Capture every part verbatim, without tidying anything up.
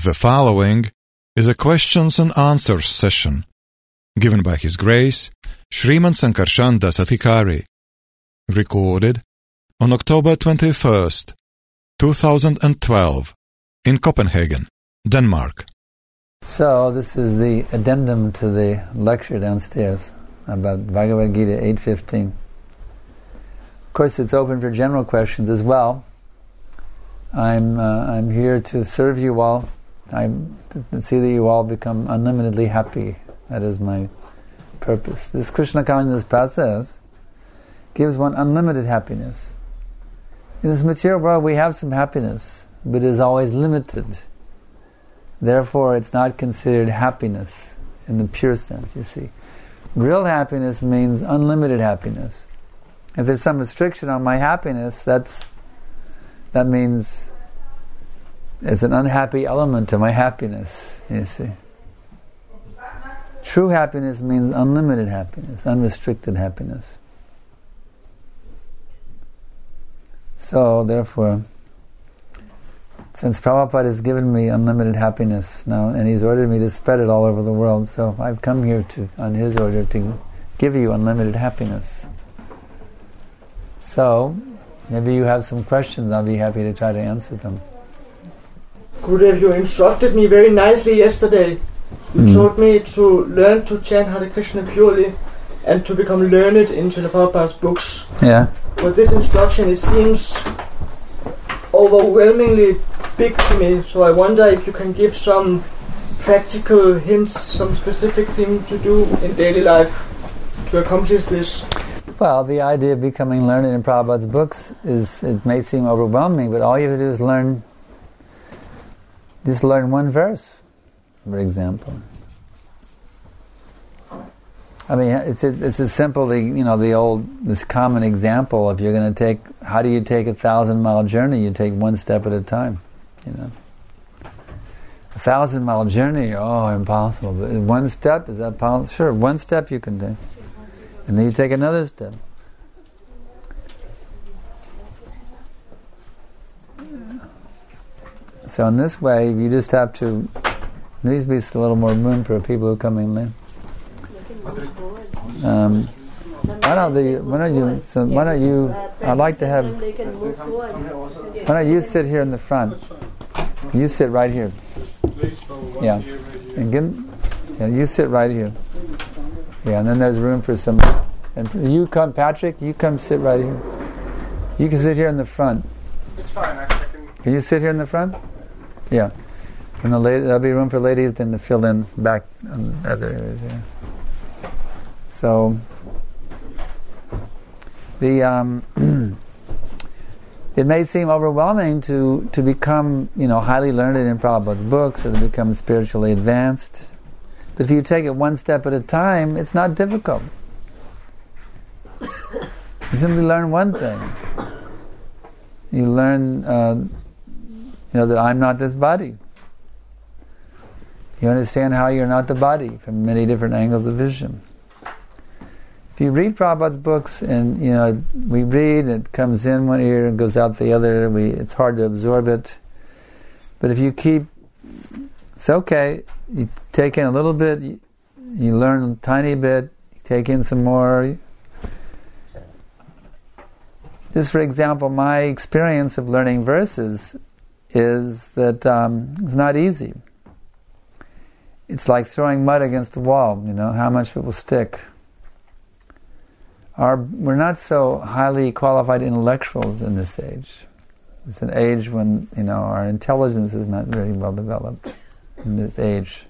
The following is a questions and answers session given by His Grace Sriman Sankarshan Das Adhikari, recorded on October twenty-first, two thousand twelve, in Copenhagen, Denmark. So this is the addendum to the lecture downstairs about Bhagavad Gita eight fifteen. Of course, it's open for general questions as well. I'm uh, I'm here to serve you all. I to see that you all become unlimitedly happy. That is my purpose. This Krishna consciousness process gives one unlimited happiness. In this material world, we have some happiness, but it is always limited. Therefore, it's not considered happiness in the pure sense, you see. Real happiness means unlimited happiness. If there's some restriction on my happiness, that's that means there's an unhappy element to my happiness, you see. True happiness means unlimited happiness, unrestricted happiness. So, therefore, since Prabhupada has given me unlimited happiness now, and he's ordered me to spread it all over the world, so I've come here to, on his order, to give you unlimited happiness. So, maybe you have some questions, I'll be happy to try to answer them. Gurudev, you instructed me very nicely yesterday. You mm. told me to learn to chant Hare Krishna purely and to become learned in Srila Prabhupada's books. Yeah. With this instruction, it seems overwhelmingly big to me, so I wonder if you can give some practical hints, some specific thing to do in daily life to accomplish this. Well, the idea of becoming learned in Prabhupada's books is, it may seem overwhelming, but all you have to do is learn, just learn one verse, for example. I mean, it's it's as simple, the, you know, the old, this common example, if you're going to take, how do you take a thousand mile journey? You take one step at a time, you know. A thousand mile journey, oh, impossible. But one step, is that possible? Sure, one step you can take. And then you take another step. So in this way, you just have to, there needs to be a little more room for people who come in late. Um, why don't the, why don't you, so why don't you, I'd like to have, why don't you sit here in the front? You sit right here. Yeah. And get, yeah, you sit right here. Yeah, and then there's room for some, and you come, Patrick, you come sit right here. You can sit here in the front. It's fine, I can... Can you sit here in the front? Yeah. And the lady, there'll be room for ladies then to fill in back on other areas, yeah. So, the um, it may seem overwhelming to, to become, you know, highly learned in Prabhupada's books or to become spiritually advanced. But if you take it one step at a time, it's not difficult. You simply learn one thing. You learn, uh, you know, that I'm not this body. You understand how you're not the body from many different angles of vision. If you read Prabhupada's books, and you know, we read, it comes in one ear and goes out the other. We, it's hard to absorb it. But if you keep, it's okay. You take in a little bit, you, you learn a tiny bit, you take in some more. Just for example, my experience of learning verses is that um, it's not easy. It's like throwing mud against a wall, you know, how much it will stick. Our, we're not so highly qualified intellectuals in this age. It's an age when, you know, our intelligence is not very well developed in this age.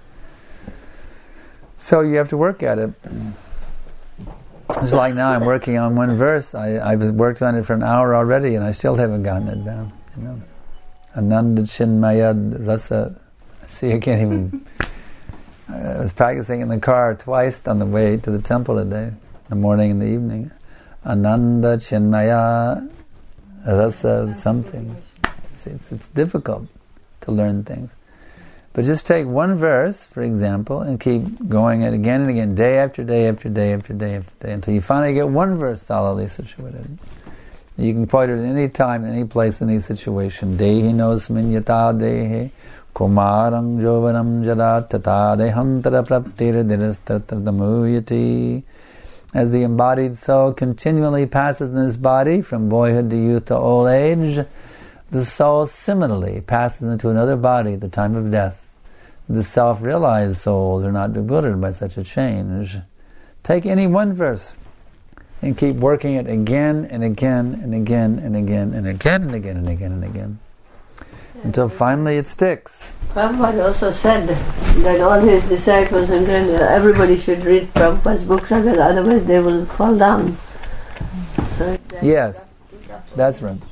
So you have to work at it. It's like now I'm working on one verse. I, I've worked on it for an hour already and I still haven't gotten it down. You know, Ananda Chinmaya Rasa. See, I can't even... I was practicing in the car twice on the way to the temple today. The morning and the evening. Ananda Chinmaya Rasa something. It's, it's, it's difficult to learn things. But just take one verse, for example, and keep going it again and again, day after day after day after day after day, until you finally get one verse solidly situated. You can quote it at any time, any place, any situation. Dehi nosmin yata dehe Kumarang jovanam jada tata dehantara praptir dinastratadamuyati. As the embodied soul continually passes in this body from boyhood to youth to old age, the soul similarly passes into another body at the time of death. The self-realized souls are not bewildered by such a change. Take any one verse and keep working it again and again and again and again and again and again and again and again until finally it sticks. Prabhupada also said that all his disciples and grandchildren, everybody should read Prabhupada's books, because otherwise they will fall down. So yes, that's right.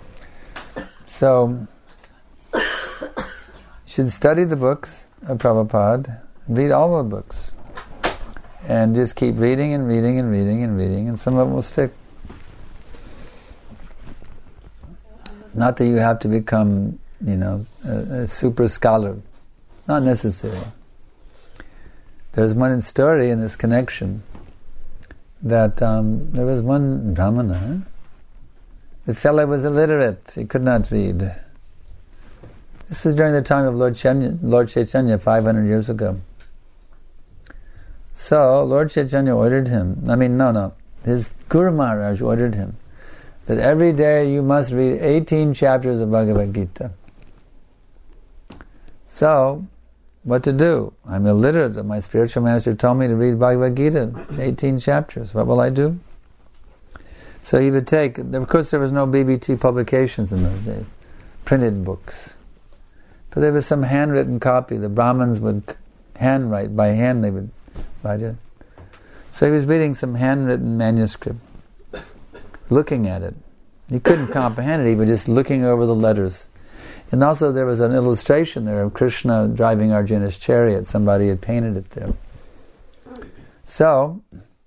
So, you should study the books of Prabhupada, read all the books, and just keep reading and reading and reading and reading, and some of them will stick. Not that you have to become, you know, a, a super scholar. Not necessary. There's one story in this connection that um, there was one Brahmana. The fellow was illiterate. He could not read. This was during the time of Lord Chaitanya, Lord Chaitanya five hundred years ago. So Lord Chaitanya ordered him, I mean, no, no, his Guru Maharaj ordered him that every day you must read eighteen chapters of Bhagavad Gita. So, what to do? I'm illiterate. My spiritual master told me to read Bhagavad Gita, eighteen chapters. What will I do? So he would take, of course there was no B B T publications in those days, printed books. But there was some handwritten copy. The Brahmins would handwrite, by hand they would write it. So he was reading some handwritten manuscript, looking at it. He couldn't comprehend it, he was just looking over the letters. And also there was an illustration there of Krishna driving Arjuna's chariot. Somebody had painted it there. So,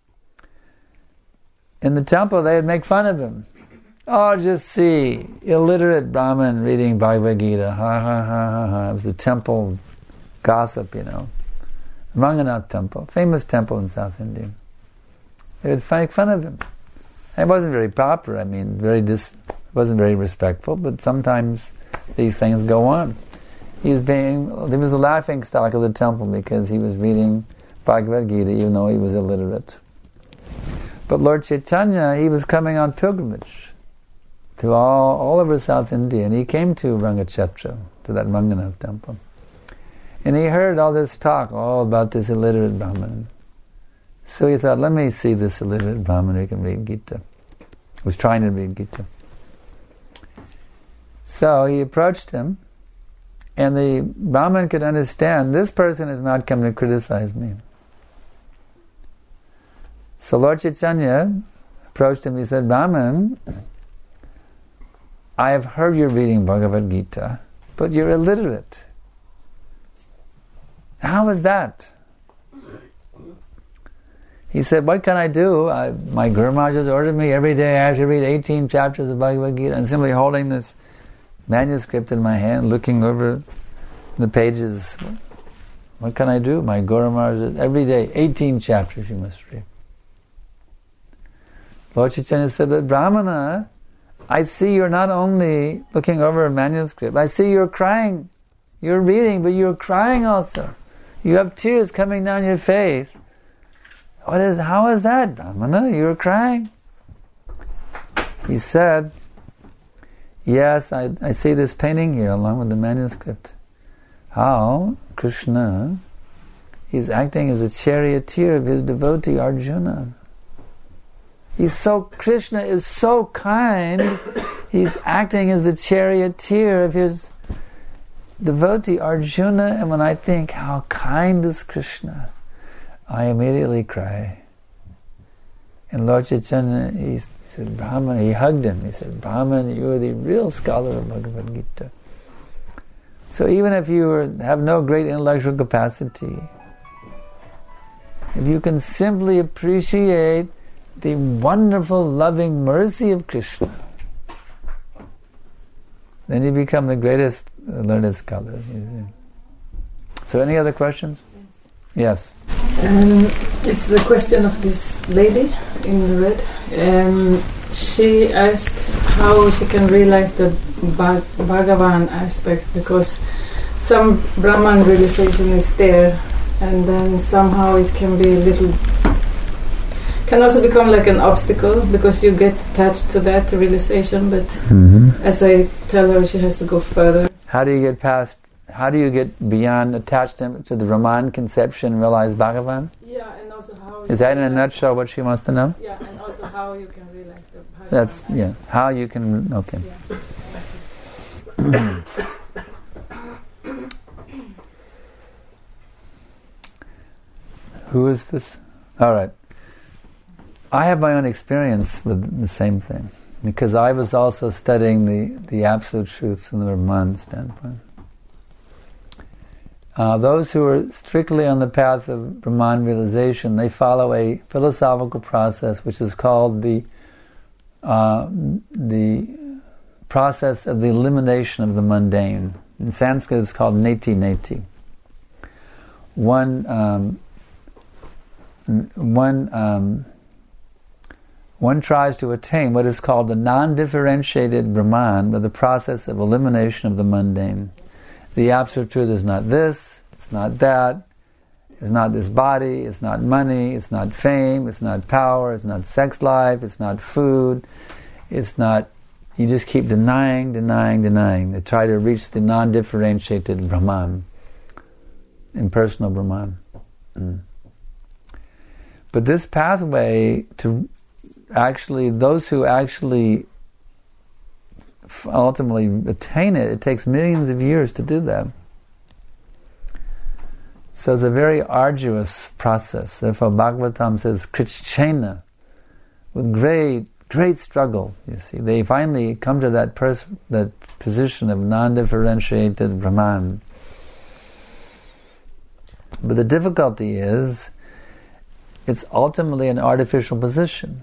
in the temple they would make fun of him. Oh, just see, illiterate Brahmin reading Bhagavad Gita. Ha ha ha ha ha. It was the temple gossip, you know. Ranganath temple, famous temple in South India. They would make fun of him. It wasn't very proper, I mean, very dis- wasn't very respectful, but sometimes these things go on. He was being, he was the laughing stock of the temple because he was reading Bhagavad Gita even though he was illiterate. But Lord Chaitanya, he was coming on pilgrimage to all, all over South India, and he came to Rangachetra, to that Ranganath temple. And he heard all this talk, all about this illiterate Brahmin. So he thought, let me see this illiterate Brahmin who can read Gita. Was trying to read Gita. So he approached him, and the Brahmin could understand, this person has not come to criticize me. So Lord Chaitanya approached him, he said, Brahmin, I have heard you're reading Bhagavad Gita, but you're illiterate. How is that? He said, what can I do? I, my Guru Maharaj has ordered me every day I have to read eighteen chapters of Bhagavad Gita, and simply holding this manuscript in my hand, looking over the pages. What can I do? My Guru Maharaj, every day, eighteen chapters you must read. Lord Chaitanya said, but Brahmana, I see you're not only looking over a manuscript, I see you're crying. You're reading, but you're crying also. You have tears coming down your face. What is, how is that, Brahmana? You're crying. He said, yes, I, I see this painting here along with the manuscript. How Krishna is acting as a charioteer of his devotee Arjuna. He's so, Krishna is so kind, he's acting as the charioteer of his devotee Arjuna, and when I think, how kind is Krishna, I immediately cry. And Lord Chaitanya, he said, Brahman, he hugged him, he said, Brahman, you are the real scholar of Bhagavad Gita. So even if you are, have no great intellectual capacity, if you can simply appreciate the wonderful loving mercy of Krishna, then you become the greatest learned scholar. So any other questions? Yes. Um, it's the question of this lady in the red. Um, she asks how she can realize the Bhag- Bhagavan aspect, because some Brahman realization is there, and then somehow it can be a little, can also become like an obstacle because you get attached to that realization. But Mm-hmm. as I tell her, she has to go further. How do you get past, how do you get beyond attachment to the Brahman conception and realize Bhagavan? Yeah, and also how. Is that in a nutshell what she wants to know? Yeah, and also how you can realize the. How That's, yeah, how you can, okay. Yeah. Who is this? All right. I have my own experience with the same thing, because I was also studying the, the absolute truths from the Brahman standpoint. Uh, those who are strictly on the path of Brahman realization, they follow a philosophical process which is called the uh, the process of the elimination of the mundane. In Sanskrit it's called neti neti. One um, one um, one tries to attain what is called the non-differentiated Brahman with the process of elimination of the mundane. The absolute truth is not this, it's not that, it's not this body, it's not money, it's not fame, it's not power, it's not sex life, it's not food, it's not... You just keep denying, denying, denying. They try to reach the non-differentiated Brahman, impersonal Brahman. Mm. But this pathway to actually, those who actually ultimately attain it, it takes millions of years to do that. So it's a very arduous process. Therefore Bhagavatam says, Krichchena, with great, great struggle, you see. They finally come to that pers- that position of non-differentiated Brahman. But the difficulty is, it's ultimately an artificial position.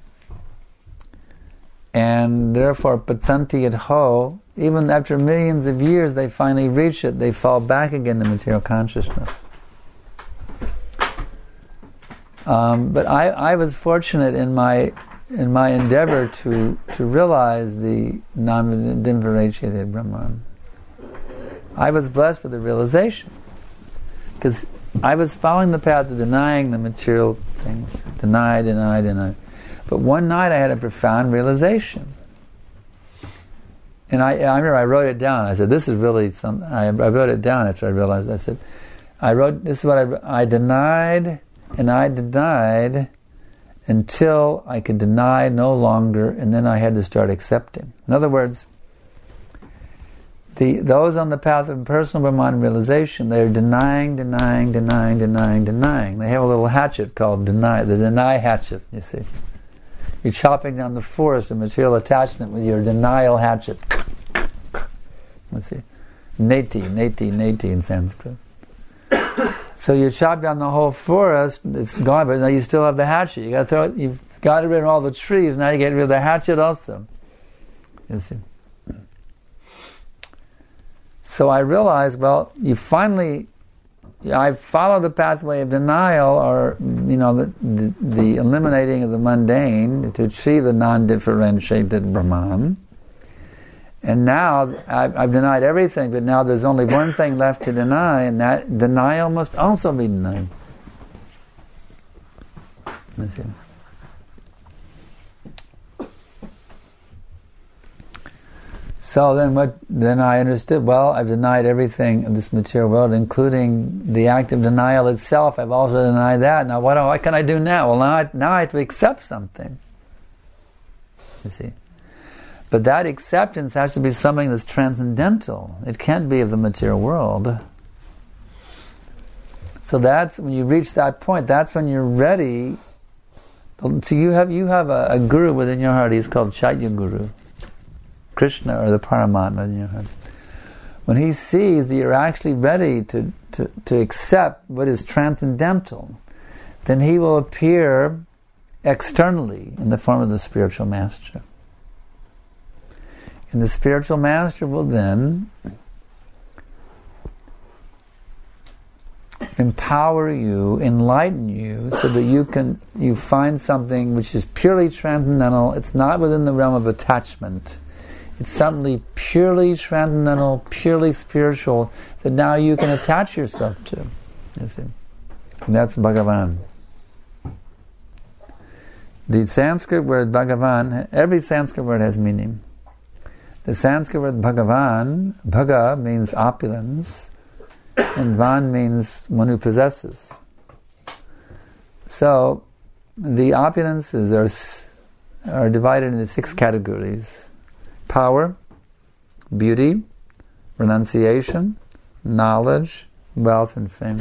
And therefore, patanti et ho, even after millions of years they finally reach it, they fall back again to material consciousness. Um, but I, I was fortunate in my in my endeavor to to realize the non-differentiated Brahman. I was blessed with the realization, because I was following the path of denying the material things, deny, deny, deny. But one night I had a profound realization. And I, I remember I wrote it down. I said, this is really some, I, I wrote it down after I realized. I said, I wrote, this is what I, I denied, and I denied until I could deny no longer, and then I had to start accepting. In other words, the those on the path of personal Brahman realization, they're denying, denying, denying, denying, denying. They have a little hatchet called deny, the deny hatchet, you see. You're chopping down the forest of material attachment with your denial hatchet. Let's see. Neti, neti, neti in Sanskrit. So you chop down the whole forest, it's gone, but now you still have the hatchet. You got to throw it, you've got rid of all the trees, now you get rid of the hatchet also. You see. So I realized, well, you finally, I followed the pathway of denial, or, you know, the, the, the eliminating of the mundane to achieve the non-differentiated Brahman. And now I've, I've denied everything, but now there's only one thing left to deny, and that denial must also be denied. Let's see. So then what, then I understood, well, I've denied everything in this material world, including the act of denial itself. I've also denied that. Now what, what can I do now? Well, now I, now I have to accept something. You see. But that acceptance has to be something that's transcendental. It can't be of the material world. So that's, when you reach that point, that's when you're ready. So you have, you have a, a guru within your heart. He's called Chaitya Guru. Krishna, or the Paramatma in your heart. When he sees that you're actually ready to, to, to accept what is transcendental, then he will appear externally in the form of the spiritual master. And the spiritual master will then empower you, enlighten you, so that you can you find something which is purely transcendental. It's not within the realm of attachment. It's something purely transcendental, purely spiritual, that now you can attach yourself to. You see? And that's Bhagavan. The Sanskrit word Bhagavan, every Sanskrit word has meaning. The Sanskrit word Bhagavan, Bhaga means opulence, and Van means one who possesses. So, the opulences are, are divided into six categories: power, beauty, renunciation, knowledge, wealth, and fame.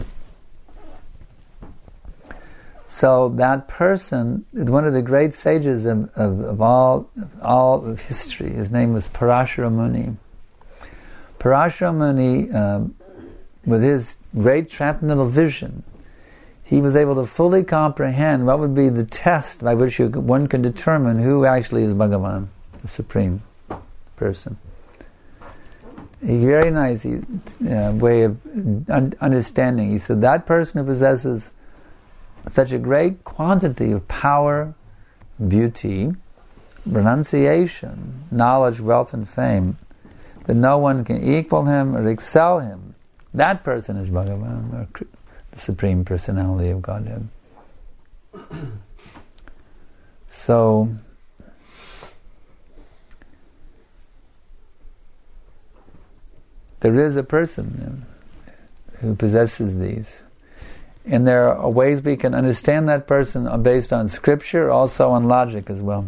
So that person, one of the great sages of, of, of all of all of history, his name was Parashara Muni. Parashara Muni, um, with his great transcendental vision, he was able to fully comprehend what would be the test by which you, one can determine who actually is Bhagavan, the Supreme Person. A very nice uh, way of un- understanding. He said that person who possesses such a great quantity of power, beauty, renunciation, knowledge, wealth, and fame, that no one can equal him or excel him, that person is Bhagavan, or the Supreme Personality of Godhead. So, there is a person who possesses these. And there are ways we can understand that person based on scripture, also on logic as well.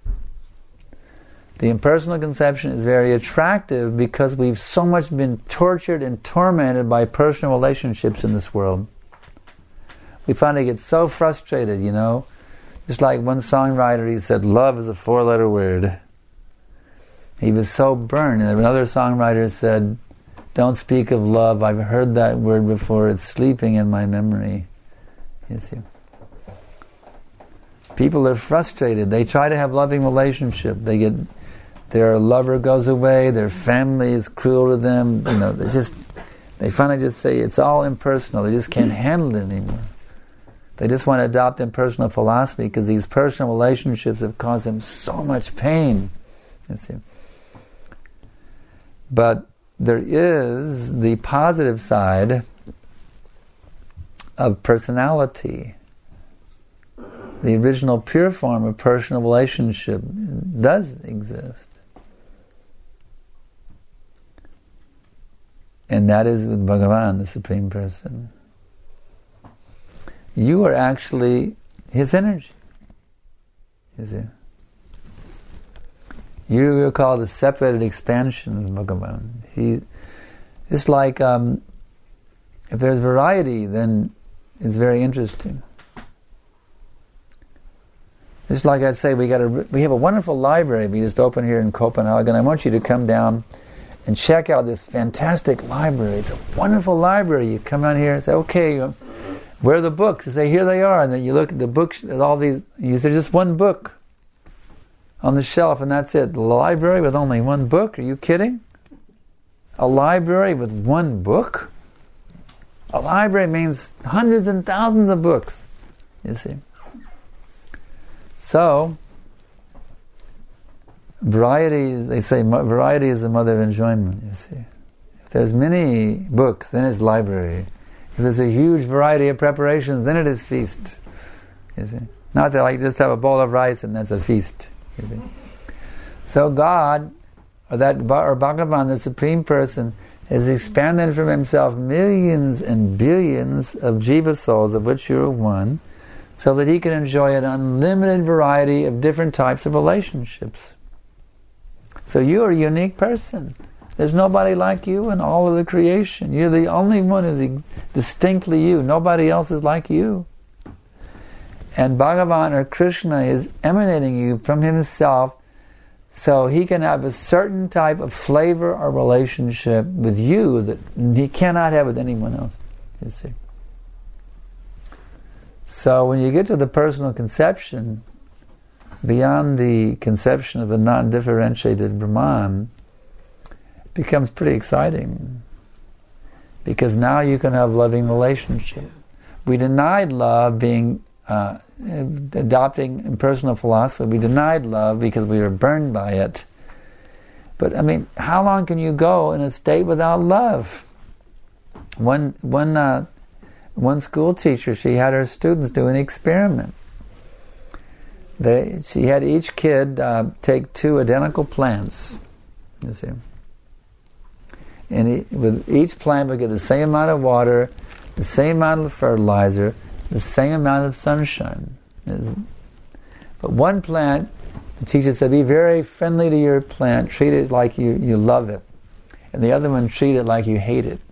The impersonal conception is very attractive because we've so much been tortured and tormented by personal relationships in this world. We finally get so frustrated, you know. Just like one songwriter, he said, love is a four-letter word. He was so burned. And another songwriter said, don't speak of love, I've heard that word before, it's sleeping in my memory. You see. People are frustrated. They try to have loving relationship. They get, their lover goes away, their family is cruel to them, you know, they just, they finally just say it's all impersonal, they just can't handle it anymore. They just want to adopt impersonal philosophy because these personal relationships have caused them so much pain. You see. But there is the positive side of personality. The original pure form of personal relationship does exist. And that is with Bhagavan, the Supreme Person. You are actually his energy. You see. You are called a separated expansion of Bhagavan. He, it's like um, if there's variety, then it's very interesting. Just like I say, we got a we have a wonderful library we just opened here in Copenhagen. I want you to come down and check out this fantastic library. It's a wonderful library. You come down here and say, okay, where are the books? You say, here they are. And then you look at the books, at all these, you say, just one book on the shelf, and that's it. The library with only one book? Are you kidding? A library with one book? A library means hundreds and thousands of books, you see. So, variety, they say, variety is the mother of enjoyment, you see. If there's many books, then it's library. If there's a huge variety of preparations, then it is feast, you see. Not that like just have a bowl of rice and that's a feast. So God, or that or Bhagavan, the Supreme Person, has expanded from himself millions and billions of jiva souls, of which you are one, so that he can enjoy an unlimited variety of different types of relationships. So you are a unique person. There's nobody like you in all of the creation. You're the only one who's distinctly you. Nobody else is like you. And Bhagavan or Krishna is emanating you from himself so he can have a certain type of flavor or relationship with you that he cannot have with anyone else, you see. So when you get to the personal conception, beyond the conception of the non-differentiated Brahman, it becomes pretty exciting. Because now you can have loving relationship. We denied love being Uh, adopting impersonal philosophy. We denied love because we were burned by it. But I mean, how long can you go in a state without love? One, one, uh, one school teacher, she had her students do an experiment. They, she had each kid uh, take two identical plants, you see. And he, with each plant would get the same amount of water, the same amount of fertilizer, the same amount of sunshine. But one plant, the teacher said, be very friendly to your plant, treat it like you, you love it. And the other one, treat it like you hate it.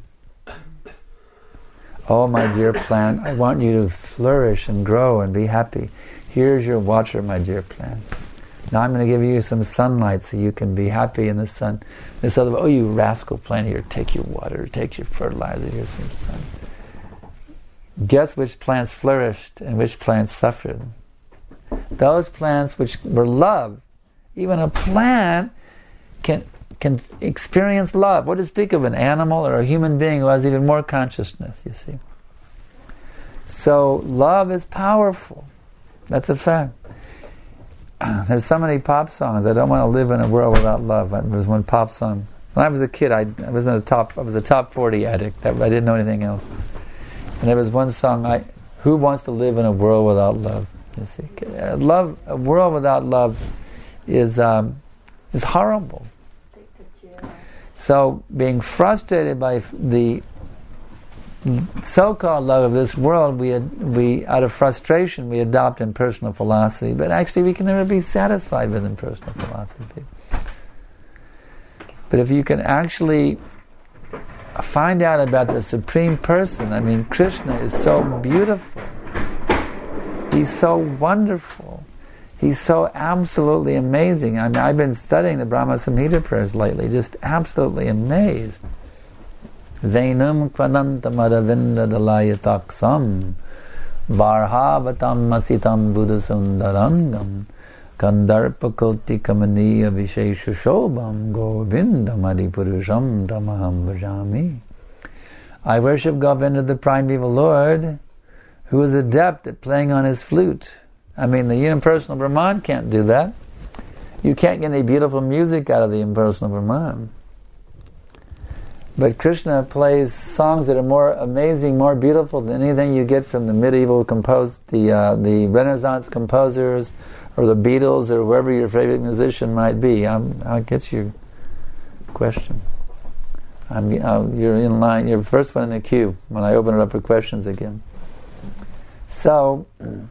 Oh, my dear plant, I want you to flourish and grow and be happy. Here's your water, my dear plant. Now I'm going to give you some sunlight so you can be happy in the sun. This other, oh, you rascal plant, here, take your water, take your fertilizer, here's some sun. Guess which plants flourished and which plants suffered? Those plants which were loved. Even a plant can can experience love. What to speak of an animal or a human being who has even more consciousness, you see. So love is powerful. That's a fact. There's so many pop songs. I don't want to live in a world without love. There was one pop song. When I was a kid, I, I was in the top. I was a top forty addict. I didn't know anything else. And there was one song. I, who wants to live in a world without love? You see, love. A world without love is um, is horrible. So being frustrated by the so-called love of this world, we we out of frustration we adopt impersonal philosophy, but actually we can never be satisfied with impersonal philosophy. But if you can actually find out about the Supreme Person, I mean, Krishna is so beautiful. He's so wonderful. He's so absolutely amazing. I mean, I've been studying the Brahma Samhita prayers lately, just absolutely amazed. Venum kvadantam aravinda dalayataksam varhavatam masitam buddhasundarangam kandarpakoti kamaniya vishesha shobham govindam adipurusham tamaham bhajami. I worship Govinda, the primeval Lord, who is adept at playing on his flute. I mean, the impersonal Brahman can't do that. You can't get any beautiful music out of the impersonal Brahman. But Krishna plays songs that are more amazing, more beautiful than anything you get from the medieval compos- the uh, the Renaissance composers, or the Beatles, or whoever your favorite musician might be. I'm, I'll get your question. I'm, uh, you're in line. You're the first one in the queue when I open it up for questions again. So,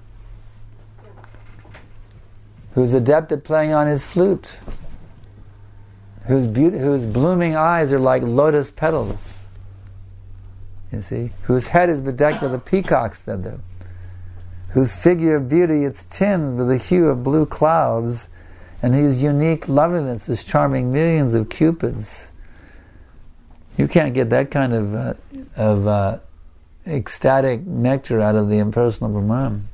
who's adept at playing on his flute? Whose beauty, whose blooming eyes are like lotus petals, you see, whose head is bedecked with a peacock's feather, whose figure of beauty is tinged with the hue of blue clouds, and whose unique loveliness is charming millions of cupids. You can't get that kind of uh, of uh, ecstatic nectar out of the impersonal Brahman.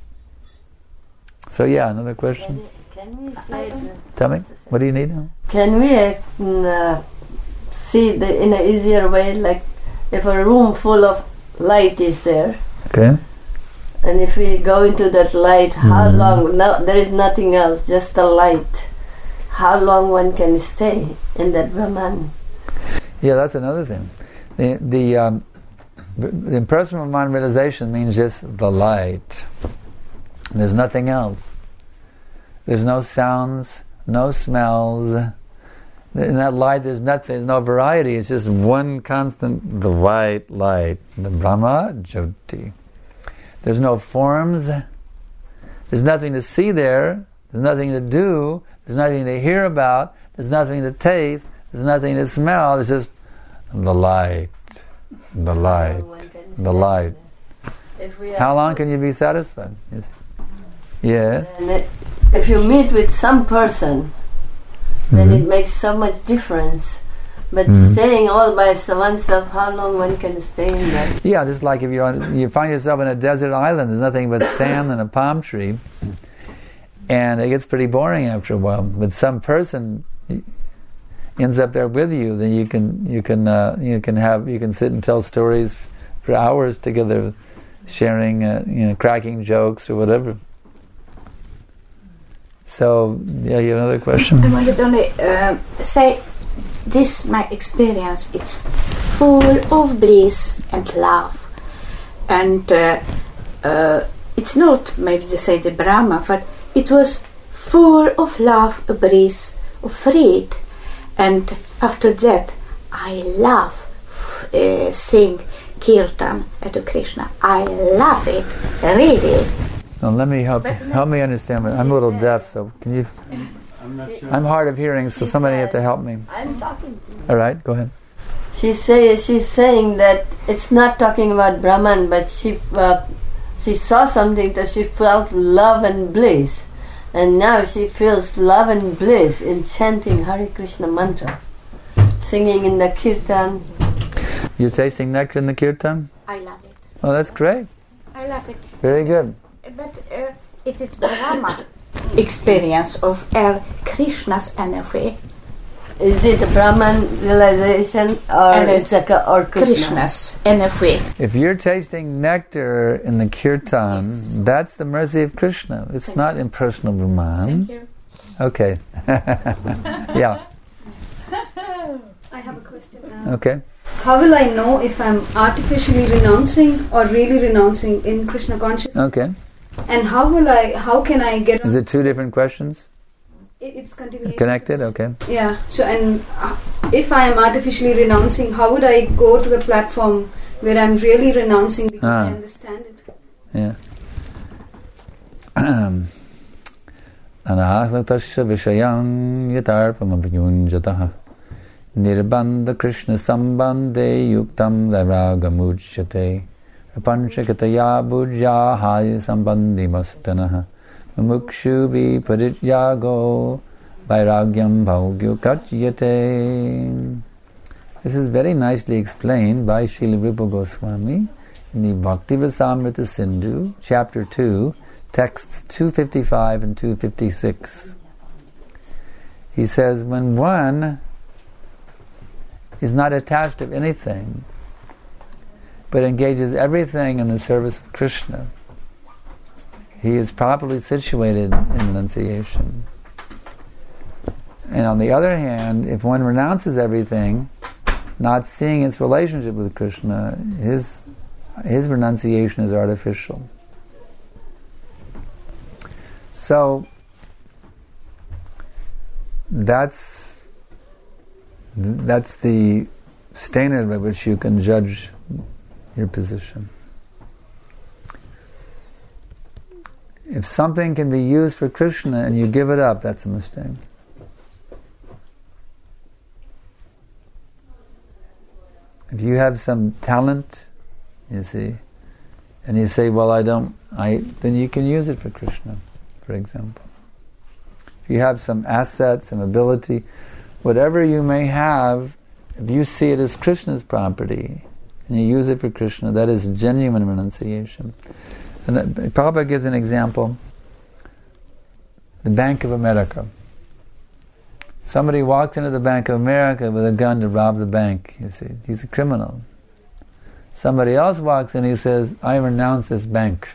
So yeah, another question. Can we say the, Tell me, what do you need now? Can we uh, see the, in an easier way, like if a room full of light is there, okay, and if we go into that light, mm-hmm. how long? No, there is nothing else, just the light. How long one can stay in that Brahman? Yeah, that's another thing. The the, um, the impersonal Brahman realization means just the light. There's nothing else. There's no sounds, no smells. In that light, there's nothing. There's no variety. It's just one constant, the white light, the Brahma Jyoti. There's no forms. There's nothing to see there. There's nothing to do. There's nothing to hear about. There's nothing to taste. There's nothing to smell. It's just the light, the light, the light. How long can you be satisfied? Yes. Yeah. If you meet with some person, then mm-hmm. it makes so much difference. But mm-hmm. staying all by oneself, how long one can stay in that? Yeah, just like if you're on, you find yourself in a desert island, there's nothing but sand and a palm tree, and it gets pretty boring after a while. But some person ends up there with you, then you can you can uh, you can have you can sit and tell stories for hours together, sharing uh, you know cracking jokes or whatever. So, yeah, you have another question? I wanted only uh, say this my experience. It's full of bliss and love, and uh, uh, it's not maybe to say the Brahma, but it was full of love, bliss, of freedom, and after that, I love uh, sing kirtan to Krishna. I love it, really. Now let me help help me understand. I'm a little deaf, so can you? I'm not sure. I'm hard of hearing, so She somebody said- have to help me. I'm talking to you. All right, go ahead. She say she's saying that it's not talking about Brahman, but she uh, she saw something that she felt love and bliss, and now she feels love and bliss in chanting Hare Krishna mantra, singing in the kirtan. You're tasting nectar in the kirtan? I love it. Oh, that's great. I love it. Very good. But uh, it is Brahma experience of uh, Krishna's energy. Is it a Brahman realization or And it's it's like a, or Krishna? Krishna's energy. If you're tasting nectar in the kirtan, Yes. that's the mercy of Krishna. It's Thank not you. impersonal Brahman. Thank you. Okay. Yeah. I have a question now. Okay. How will I know if I'm artificially renouncing or really renouncing in Krishna consciousness? Okay. And how will I? How can I get? Is it two different questions? It- It's continuation. Connected? Okay. Yeah. So, and uh, if I am artificially renouncing, how would I go to the platform where I'm really renouncing because Ah. I understand it? Yeah. Anasatasya vishayam yatarpamabhyunjataha nirbandha krishna sambandhe yuktam vairagamuchyate rapanchakataya bhujyahaya sambandhi mastanaha mumukshubi parijyago vairagyam bhaugyo kachyate. This is very nicely explained by Srila Rupa Goswami in the Bhakti Rasamrita Sindhu, chapter two, texts two fifty-five and two fifty-six. He says, when one is not attached to anything, but engages everything in the service of Krishna, he is properly situated in renunciation. And on the other hand, if one renounces everything, not seeing its relationship with Krishna, his his renunciation is artificial. So that's that's the standard by which you can judge your position. If something can be used for Krishna and you give it up, that's a mistake. If you have some talent, you see, and you say, well, I don't, I, then you can use it for Krishna, for example. If you have some asset, some ability, whatever you may have, if you see it as Krishna's property, and you use it for Krishna, that is genuine renunciation. And that, Prabhupada gives an example. The Bank of America. Somebody walked into the Bank of America with a gun to rob the bank, you see. He's a criminal. Somebody else walks in and he says, I renounce this bank.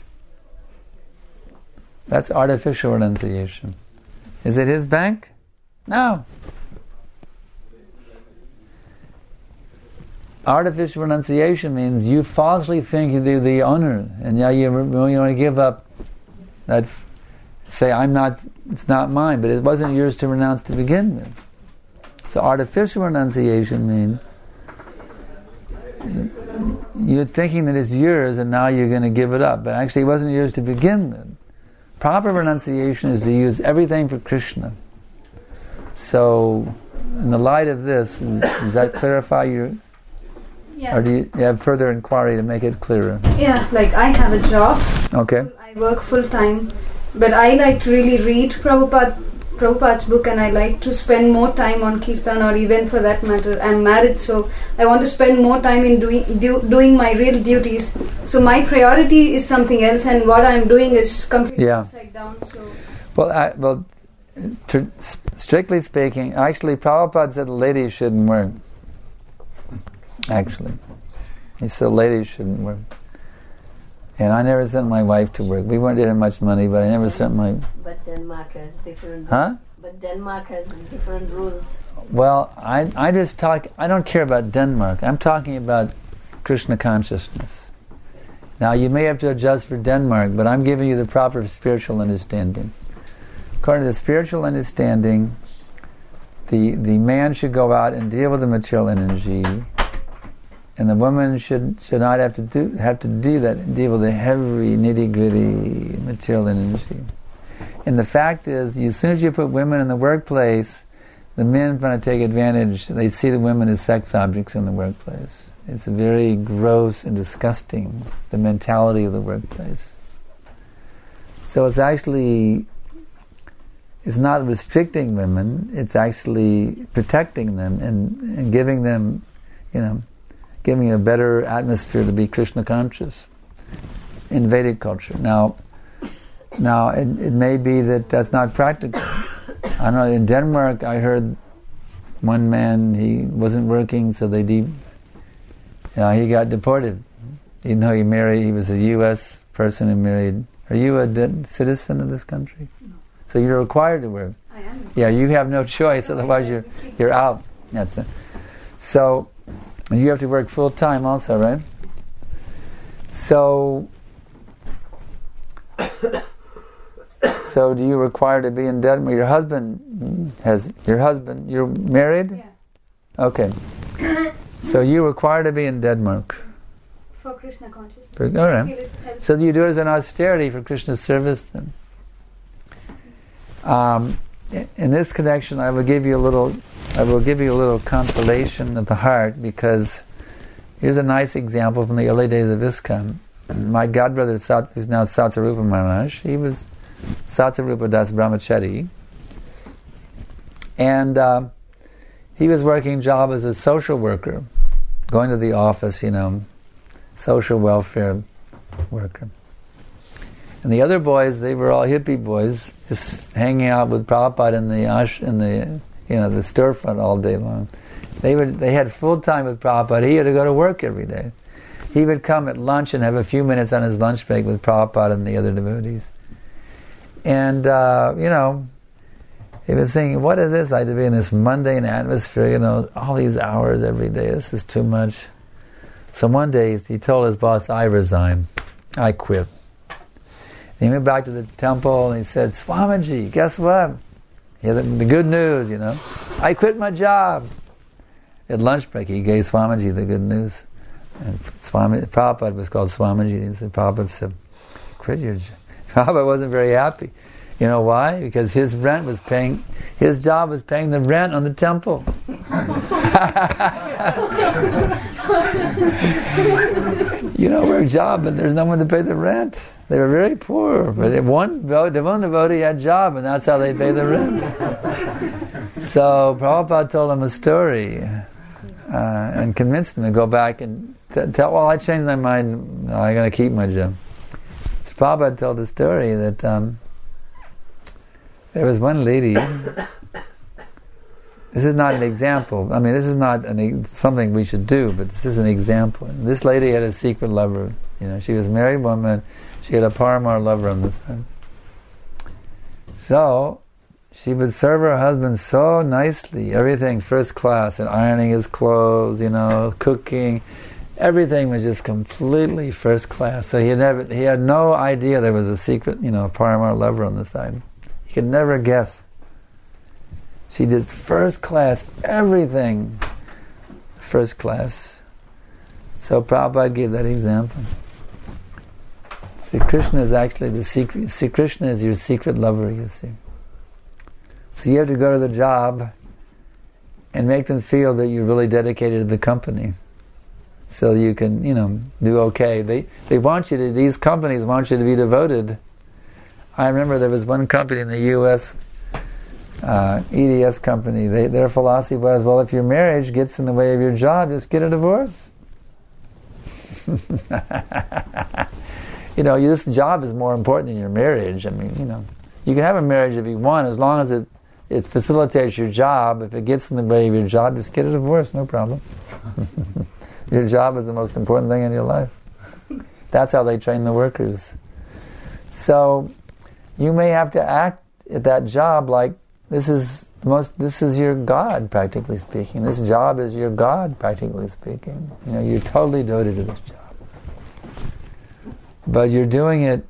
That's artificial renunciation. Is it his bank? No. Artificial renunciation means you falsely think you're the owner, and now you, you want to give up that, say, I'm not, it's not mine, but it wasn't yours to renounce to begin with. So artificial renunciation means you're thinking that it's yours and now you're going to give it up, but actually it wasn't yours to begin with. Proper renunciation is to use everything for Krishna. So, in the light of this, does that clarify your... Yeah. Or do you, you have further inquiry to make it clearer? Yeah, like I have a job. Okay. I work full time, but I like to really read Prabhupada, Prabhupada's book, and I like to spend more time on kirtan, or even for that matter, I'm married, so I want to spend more time in doing do, doing my real duties. So my priority is something else, and what I'm doing is completely Yeah. upside down. So Well, I, well, to, strictly speaking, actually, Prabhupada said ladies shouldn't work. Actually, he said ladies shouldn't work. And I never sent my wife to work. We weren't didn't have much money, but I never sent my... But Denmark has different... Huh? But Denmark has different rules. Well, I I just talk... I don't care about Denmark. I'm talking about Krishna consciousness. Now, you may have to adjust for Denmark, but I'm giving you the proper spiritual understanding. According to the spiritual understanding, the the man should go out and deal with the material energy, and the woman should should not have to do have to do that, deal with the heavy nitty gritty material energy. And the fact is, as soon as you put women in the workplace, the men want to take advantage. They see the women as sex objects in the workplace. It's very gross and disgusting, the mentality of the workplace. So it's actually, it's not restricting women, it's actually protecting them and, and giving them, you know, giving a better atmosphere to be Krishna conscious in Vedic culture. Now, now it, it may be that that's not practical. I don't know, in Denmark I heard one man, he wasn't working, so they de- uh, he got deported. Even though he married, he was a U S person and married. Are you a de- citizen of this country? No. So you're required to work. I am. Yeah, you have no choice, No, otherwise you're you're out. That's it. So you have to work full time also, right? So So do you require to be in Denmark? Your husband has your husband. You're married? Yeah. Okay. So you require to be in Denmark. For Krishna consciousness. For, all right. I feel it helps. So you do it as an austerity for Krishna's service then. Um, in this connection, I will give you a little. I will give you a little consolation of the heart, because here's a nice example from the early days of ISKCON. My godbrother, Sat, who's now Satsarupa Maharaj, he was Satsarupa Das Brahmachari, and uh, he was working job as a social worker, going to the office, you know, social welfare worker. And the other boys, they were all hippie boys, just hanging out with Prabhupada in the ash, in the you know the storefront all day long. They would they had full time with Prabhupada. He had to go to work every day. He would come at lunch and have a few minutes on his lunch break with Prabhupada and the other devotees. And uh, you know, he was thinking, "What is this? I have to be in this mundane atmosphere. You know, all these hours every day. This is too much." So one day he told his boss, "I resign. I quit." And he went back to the temple and he said, "Swamiji, guess what? Yeah, the, the good news, you know. I quit my job." At lunch break, he gave Swamiji the good news. And Swami, Prabhupada was called Swamiji. He said, Prabhupada said, "Quit your job." Prabhupada wasn't very happy. You know why? Because his rent was paying, his job was paying the rent on the temple. You know, we're a job and there's no one to pay the rent. They were very poor, but if one, the one devotee had a job, and that's how they pay the rent. So Prabhupada told him a story uh, and convinced him to go back and t- tell, well, I changed my mind, no, I'm going to keep my job. So Prabhupada told a story that um, there was one lady. This is not an example. I mean, this is not an, something we should do, but this is an example. This lady had a secret lover. You know, she was a married woman. She had a Paramar lover on the side. So she would serve her husband so nicely, everything first class, and ironing his clothes, you know, cooking. Everything was just completely first class. So he had never, he had no idea there was a secret, you know, Paramar lover on the side. He could never guess. She did first class, everything first class. So Prabhupada gave that example. See, Krishna is actually the secret. See, Krishna is your secret lover, you see. So you have to go to the job and make them feel that you're really dedicated to the company, so you can, you know, do okay. They they want you to. These companies want you to be devoted. I remember there was one company in the U S, uh, E D S company. They, their philosophy was, well, if your marriage gets in the way of your job, just get a divorce. You know, this job is more important than your marriage. I mean, you know, you can have a marriage if you want, as long as it, it facilitates your job. If it gets in the way of your job, just get a divorce, no problem. Your job is the most important thing in your life. That's how they train the workers. So you may have to act at that job like this is most. This is your God, practically speaking. This job is your God, practically speaking. You know, you're totally devoted to this job, but you're doing it.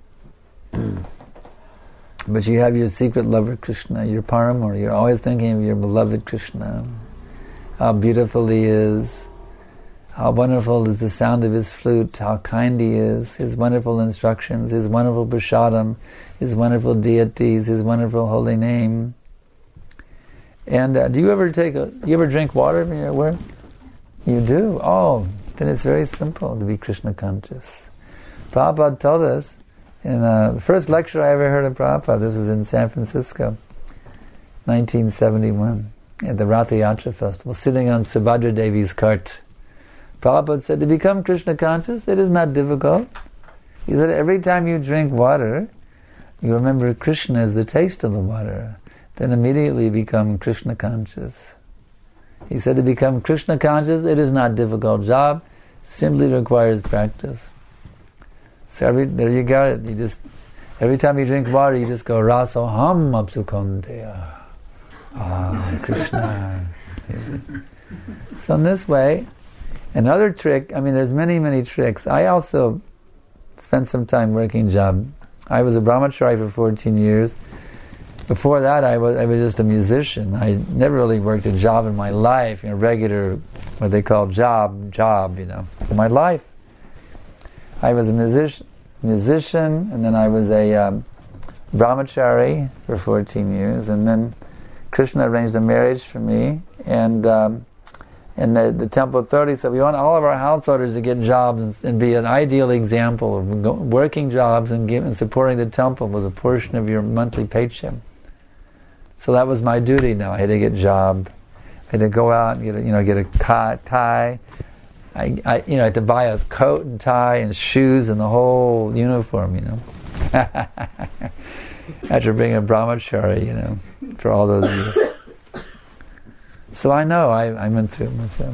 But you have your secret lover Krishna, your Paramur. You're always thinking of your beloved Krishna. How beautiful he is. How wonderful is the sound of his flute. How kind he is. His wonderful instructions. His wonderful prasadam. His wonderful deities. His wonderful holy name. And uh, do you ever take a? You ever drink water when you're at work? You do. Oh, then it's very simple to be Krishna conscious. Prabhupada told us. In uh, the first lecture I ever heard of Prabhupada, this was in San Francisco, nineteen seventy-one, at the Ratha Yatra Festival, sitting on Subhadra Devi's cart. Prabhupada said, to become Krishna conscious, it is not difficult. He said, every time you drink water, you remember Krishna as the taste of the water, then immediately become Krishna conscious. He said, to become Krishna conscious, it is not a difficult job, simply requires practice. So every, there you got it. You just every time you drink water, you just go Rasoham Apsukonteya. Ah, Krishna. So in this way, another trick. I mean, there's many, many tricks. I also spent some time working job. I was a brahmachari for fourteen years. Before that, I was I was just a musician. I never really worked a job in my life. You know, regular, what they call job, job. You know, in my life. I was a musician, musician, and then I was a um, brahmachari for fourteen years, and then Krishna arranged a marriage for me, and um, and the, the temple authority said, we want all of our householders to get jobs and, and be an ideal example of go, working jobs and, give, and supporting the temple with a portion of your monthly paycheck. So that was my duty now. I had to get a job. I had to go out and get a, you know, get a tie. I, I, you know, I had to buy a coat and tie and shoes and the whole uniform, you know. After being a brahmachari, you know, for all those years. So I know, I, I went through it myself.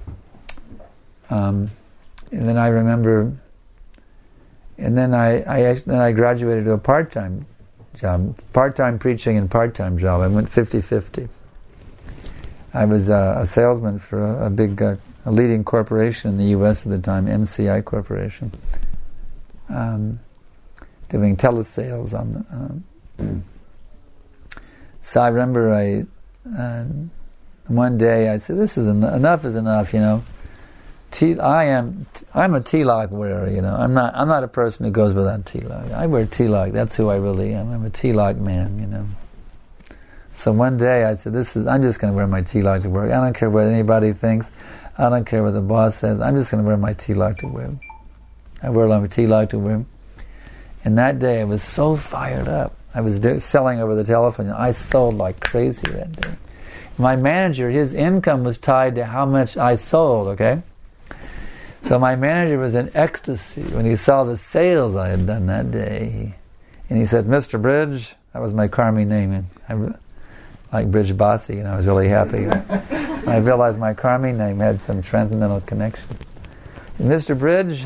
Um, and then I remember, and then I, I actually, then I graduated to a part-time job, part-time preaching and part-time job. I went fifty-fifty. I was uh, a salesman for a, a big uh, a leading corporation in the U S at the time, M C I Corporation, um, doing telesales on the... Uh, so I remember I... Uh, one day I said, this is en- enough is enough, you know. T- I am... I'm a tilak wearer, you know. I'm not I'm not a person who goes without tilak. I wear tilak. That's who I really am. I'm a tilak man, you know. So one day I said, this is... I'm just going to wear my tilak to work. I don't care what anybody thinks. I don't care what the boss says. I'm just going to wear my tilak to wear. I wear my tilak to wear. And that day I was so fired up. I was do- selling over the telephone. I sold like crazy that day. My manager, his income was tied to how much I sold, okay? So my manager was in ecstasy when he saw the sales I had done that day. And he said, Mister Bridge, that was my Karmi name. I, like Bridge Basi, and I was really happy. I realized my Karmi name had some transcendental connection. Mister Bridge,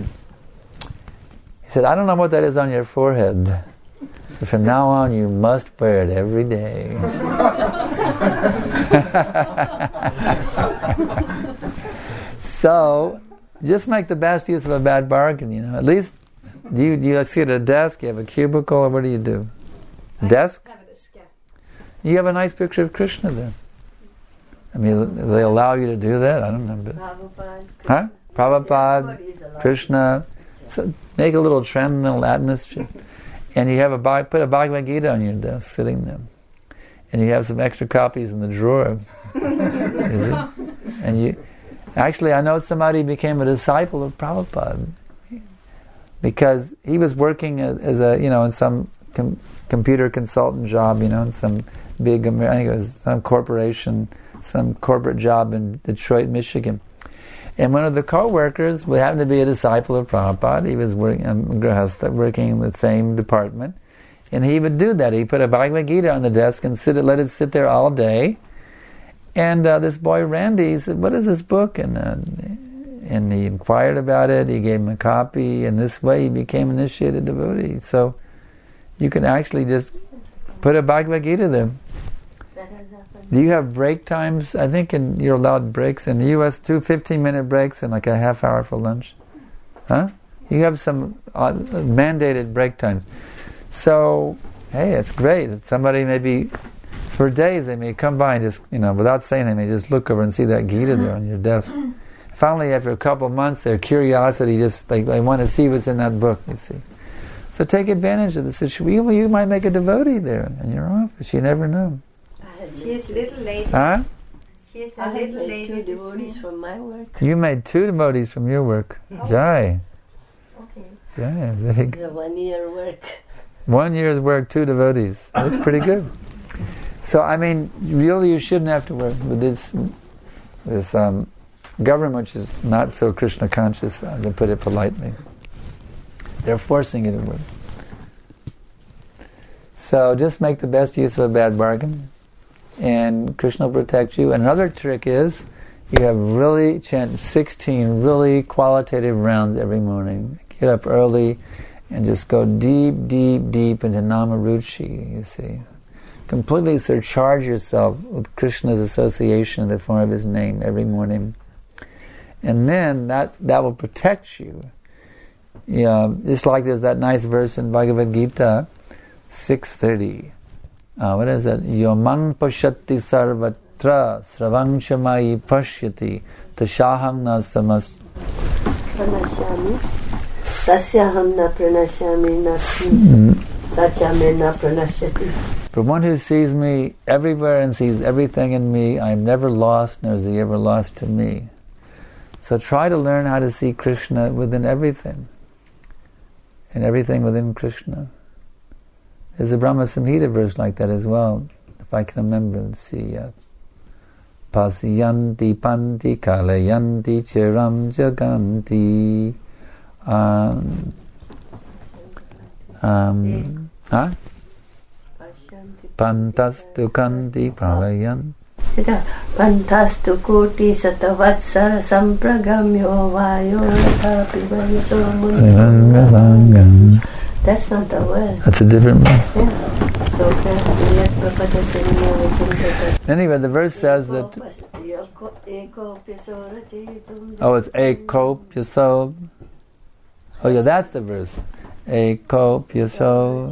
he said, I don't know what that is on your forehead, but from now on you must wear it every day. So, just make the best use of a bad bargain, you know. At least, do you, do you sit at a desk, you have a cubicle, or what do you do? A desk? I have a desk, yeah. You have a nice picture of Krishna there. I mean, they allow you to do that? I don't know. Prabhupada. Huh? Prabhupada, Krishna. So make a little transcendental atmosphere. And you have a put a Bhagavad Gita on your desk, sitting there. And you have some extra copies in the drawer. Is it? And you... Actually, I know somebody became a disciple of Prabhupada because he was working as a, you know, in some com- computer consultant job, you know, in some big, I think it was some corporation, some corporate job in Detroit, Michigan. And one of the co-workers would happen to be a disciple of Prabhupada. He was working, um, working in the same department. And he would do that. He put a Bhagavad Gita on the desk and sit, let it sit there all day. And uh, this boy Randy said, "What is this book?" And uh, and he inquired about it, he gave him a copy, and this way he became an initiated devotee. So you can actually just put a Bhagavad Gita there. Do you have break times? I think in, you're allowed breaks in the U S, two fifteen-minute breaks and like a half hour for lunch. Huh? You have some uh, mandated break time. So, hey, it's great. Somebody maybe, for days, they may come by and just, you know, without saying, they may just look over and see that Gita there on your desk. Finally, after a couple of months, their curiosity just, like, they want to see what's in that book, you see. So take advantage of the situation. You, you might make a devotee there in your office. You never know. She's little lady. Huh? She's a I little had lady. two devotees from my work. You made two devotees from your work. Jai. Okay. Jai is very good. The one year work. One year's work, two devotees. That's pretty good. So, I mean, really you shouldn't have to work with this this um, government, which is not so Krishna conscious, uh, to put it politely. They're forcing you to work. So just make the best use of a bad bargain, and Krishna will protect you. And another trick is, you have really chant sixteen really qualitative rounds every morning. Get up early and just go deep, deep, deep into Namaruchi, you see. Completely surcharge yourself with Krishna's association in the form of his name every morning. And then that, that will protect you. Yeah, just like there's that nice verse in Bhagavad Gita, six thirty. Uh, what is that? Yomang pashyati sarvatra sravang chamai pashyati tashahang na samas Pranashyami. Sasyaham na pranashyami na satyame na pranashyati. For one who sees me everywhere and sees everything in me, I am never lost, nor is he ever lost to me. So try to learn how to see Krishna within everything, and everything within Krishna. There's a Brahma Samhita verse like that as well, if I can remember. Let's see. Uh, Pasyanti panti kalayanti chiram jaganti. Um, um, huh? Pantastu kanti pralayan. Pantastu koti satavatsara sampragamyo vayo ratapi vayaso munam. That's not the word. That's a different one. Yeah. Anyway, the verse says that. Oh, it's Eko Pyaso. Oh, yeah, that's the verse. Eko Pyaso.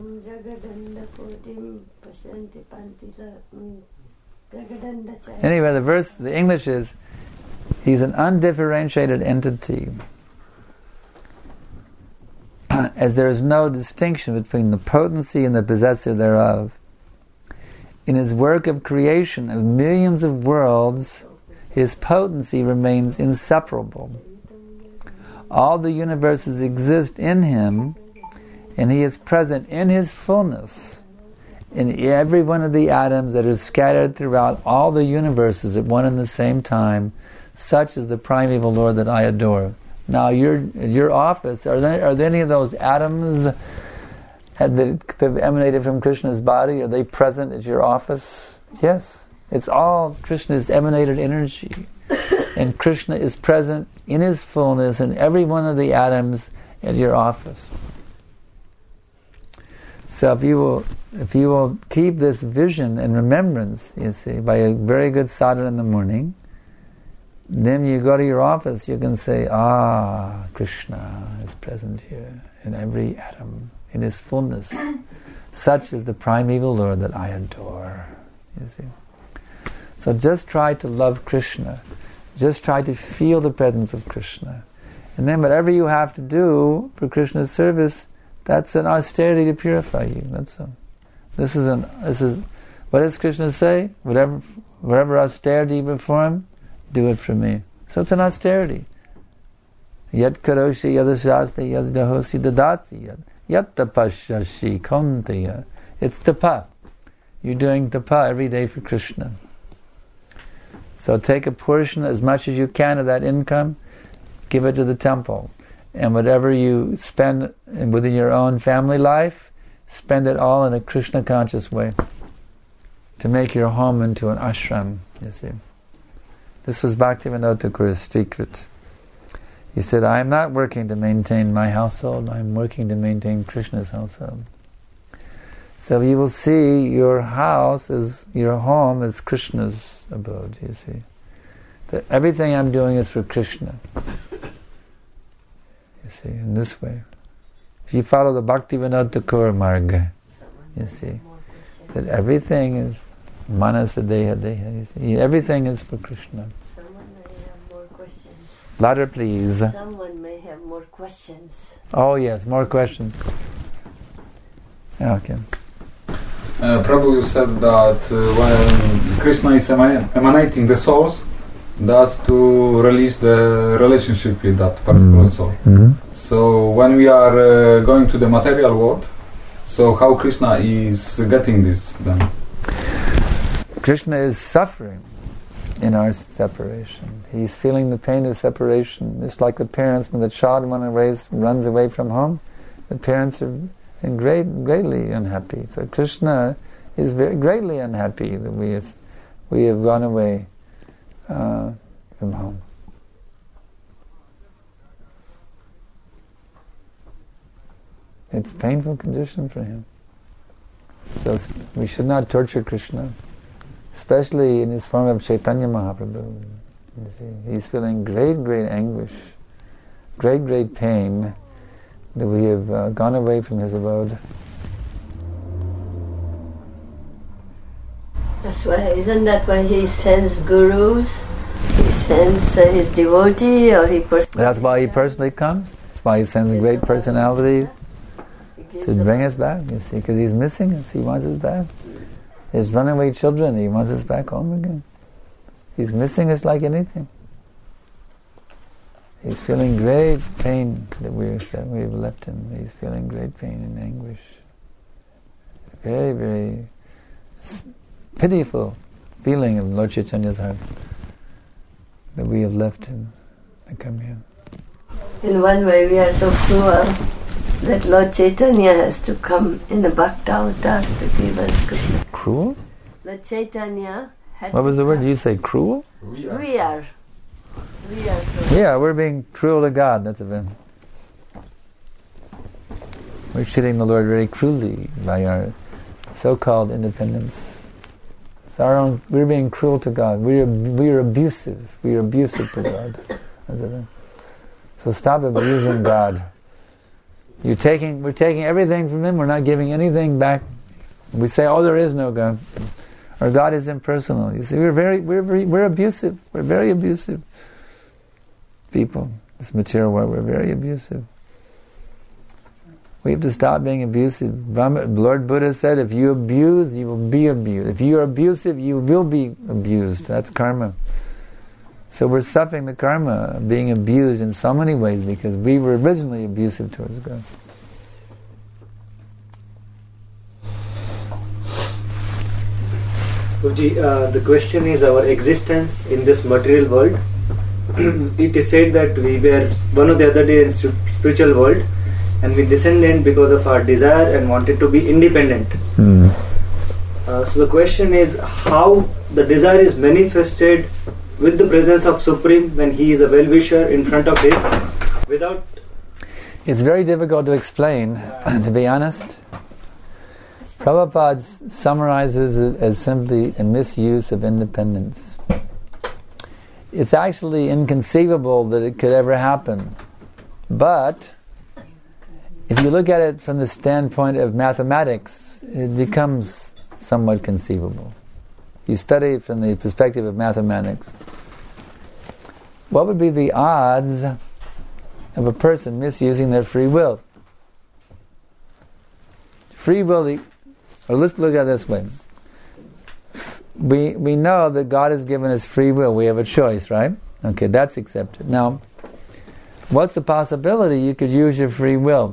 Anyway, the verse, the English is, he's an undifferentiated entity. As there is no distinction between the potency and the possessor thereof. In his work of creation of millions of worlds, his potency remains inseparable. All the universes exist in him, and he is present in his fullness in every one of the atoms that are scattered throughout all the universes at one and the same time. Such is the primeval Lord that I adore. Now, your your office, are there, are there any of those atoms that have emanated from Krishna's body? Are they present at your office? Yes. It's all Krishna's emanated energy. And Krishna is present in his fullness in every one of the atoms at your office. So if you will, if you will keep this vision and remembrance, you see, by a very good sadhana in the morning, then you go to your office, you can say, ah, Krishna is present here in every atom, in his fullness. Such is the primeval Lord that I adore. You see. So just try to love Krishna. Just try to feel the presence of Krishna. And then whatever you have to do for Krishna's service, that's an austerity to purify you. That's a, this is an this is what does Krishna say? Whatever whatever austerity you perform, do it for me. So it's an austerity. Yat karoshi yadashasti yaddahosi dadati yad yat tapasyashi kontiya. It's tapa. You're doing tapa every day for Krishna. So take a portion, as much as you can of that income, give it to the temple. And whatever you spend within your own family life, spend it all in a Krishna conscious way. To make your home into an ashram, you see. This was Bhaktivinoda Thakur's secret. He said, I am not working to maintain my household, I am working to maintain Krishna's household. So you will see your house, is your home is Krishna's abode, you see. That everything I'm doing is for Krishna. You see, in this way. If you follow the Bhaktivinoda Thakur Marga, you see, that everything is Manasa Deha Deha, you see, everything is for Krishna. Someone may have more questions. Louder, please. Someone may have more questions. Oh yes, more questions. Okay. Uh, Prabhu, you said that uh, when Krishna is eman- emanating the souls, that to release the relationship with that particular mm. soul. Mm-hmm. So when we are uh, going to the material world, so how Krishna is getting this then? Krishna is suffering in our separation. He's feeling the pain of separation. It's like the parents, when the child runs away from home, the parents are great, greatly unhappy. So Krishna is very greatly unhappy that we is, we have gone away uh, from home. It's a painful condition for him. So we should not torture Krishna, especially in his form of Chaitanya Mahaprabhu. You see, he's feeling great, great anguish, great, great pain that we have uh, gone away from his abode. That's why, isn't that why he sends gurus? He sends uh, his devotee, or he personally... That's why he personally comes. That's why he sends great personalities to bring us back, you see, because he's missing us. He wants us back. His runaway children, he wants us back home again. He's missing us like anything. He's feeling great pain that we're, that we've left him. He's feeling great pain and anguish. Very, very pitiful feeling of Lord Chaitanya's heart that we have left him and come here. In one way we are so cruel that Lord Chaitanya has to come in a Bhakta avatar to give us Krishna. Cruel? Lord Chaitanya had What was to the word? come. You say cruel? We are. We are. We are so Yeah, we're being cruel to God. That's a bit. We're treating the Lord very cruelly by our so-called independence. It's our own. We're being cruel to God. We're we're abusive. We're abusive to God. That's a bit. So stop abusing God. You're taking. We're taking everything from Him. We're not giving anything back. We say, "Oh, there is no God," or "God is impersonal." You see, we're very, we're very, we're abusive. We're very abusive people. This material world, we're very abusive. We have to stop being abusive. Lord Buddha said, if you abuse, you will be abused. If you are abusive, you will be abused. That's karma. So we're suffering the karma of being abused in so many ways because we were originally abusive towards God. Guruji, uh, the question is our existence in this material world. It is said that we were one or the other day in spiritual world, and we descended because of our desire and wanted to be independent. Mm. Uh, so the question is how the desire is manifested with the presence of Supreme when He is a well-wisher in front of Him without... It's very difficult to explain, to be honest. Prabhupada summarizes it as simply a misuse of independence. It's actually inconceivable that it could ever happen. But if you look at it from the standpoint of mathematics, it becomes somewhat conceivable. You study it from the perspective of mathematics. What would be the odds of a person misusing their free will? Free will, or let's look at it this way. We we know that God has given us free will. We have a choice, right? Okay, that's accepted. Now, what's the possibility you could use your free will?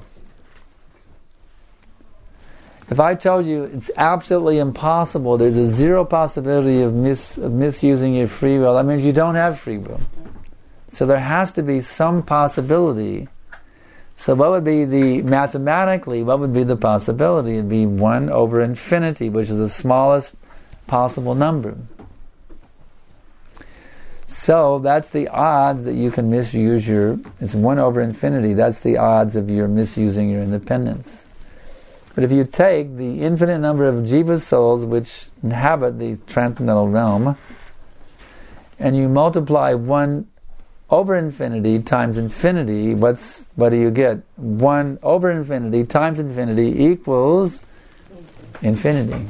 If I told you it's absolutely impossible, there's a zero possibility of, mis, of misusing your free will, that means you don't have free will. So there has to be some possibility. So what would be the, mathematically, what would be the possibility? It'd be one over infinity, which is the smallest possible number. So that's the odds that you can misuse your, it's one over infinity, that's the odds of your misusing your independence. But if you take the infinite number of jiva souls which inhabit the transcendental realm, and you multiply one over infinity times infinity, what's what do you get? One over infinity times infinity equals infinity.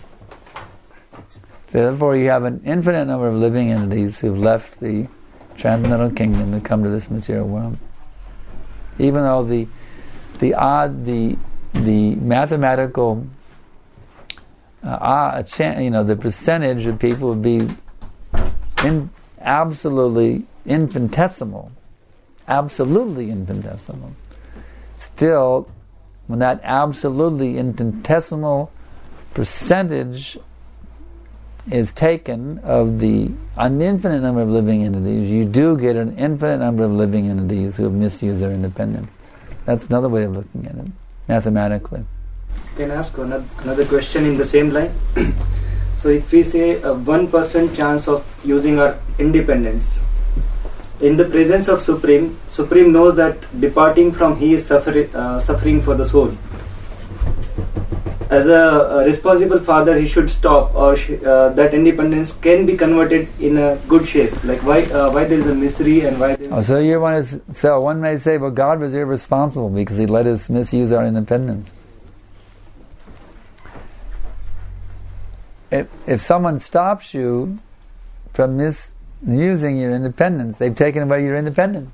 Therefore you have an infinite number of living entities who've left the transcendental kingdom to come to this material world. Even though the the odd the the mathematical uh, you know the percentage of people would be in absolutely infinitesimal, absolutely infinitesimal. Still, when that absolutely infinitesimal percentage is taken of the an infinite number of living entities, you do get an infinite number of living entities who have misused their independence. That's another way of looking at it, mathematically. Can I ask another, another question in the same line? So if we say a one percent chance of using our independence, in the presence of Supreme, Supreme knows that departing from He is suffering, uh, suffering for the soul. As a, a responsible father, he should stop, or sh- uh, that independence can be converted in a good shape. Like why uh, why there is a misery and why there is... Oh, so you want to, so one may say, well, God was irresponsible because He let us misuse our independence. If, if someone stops you from misusing your independence, they've taken away your independence.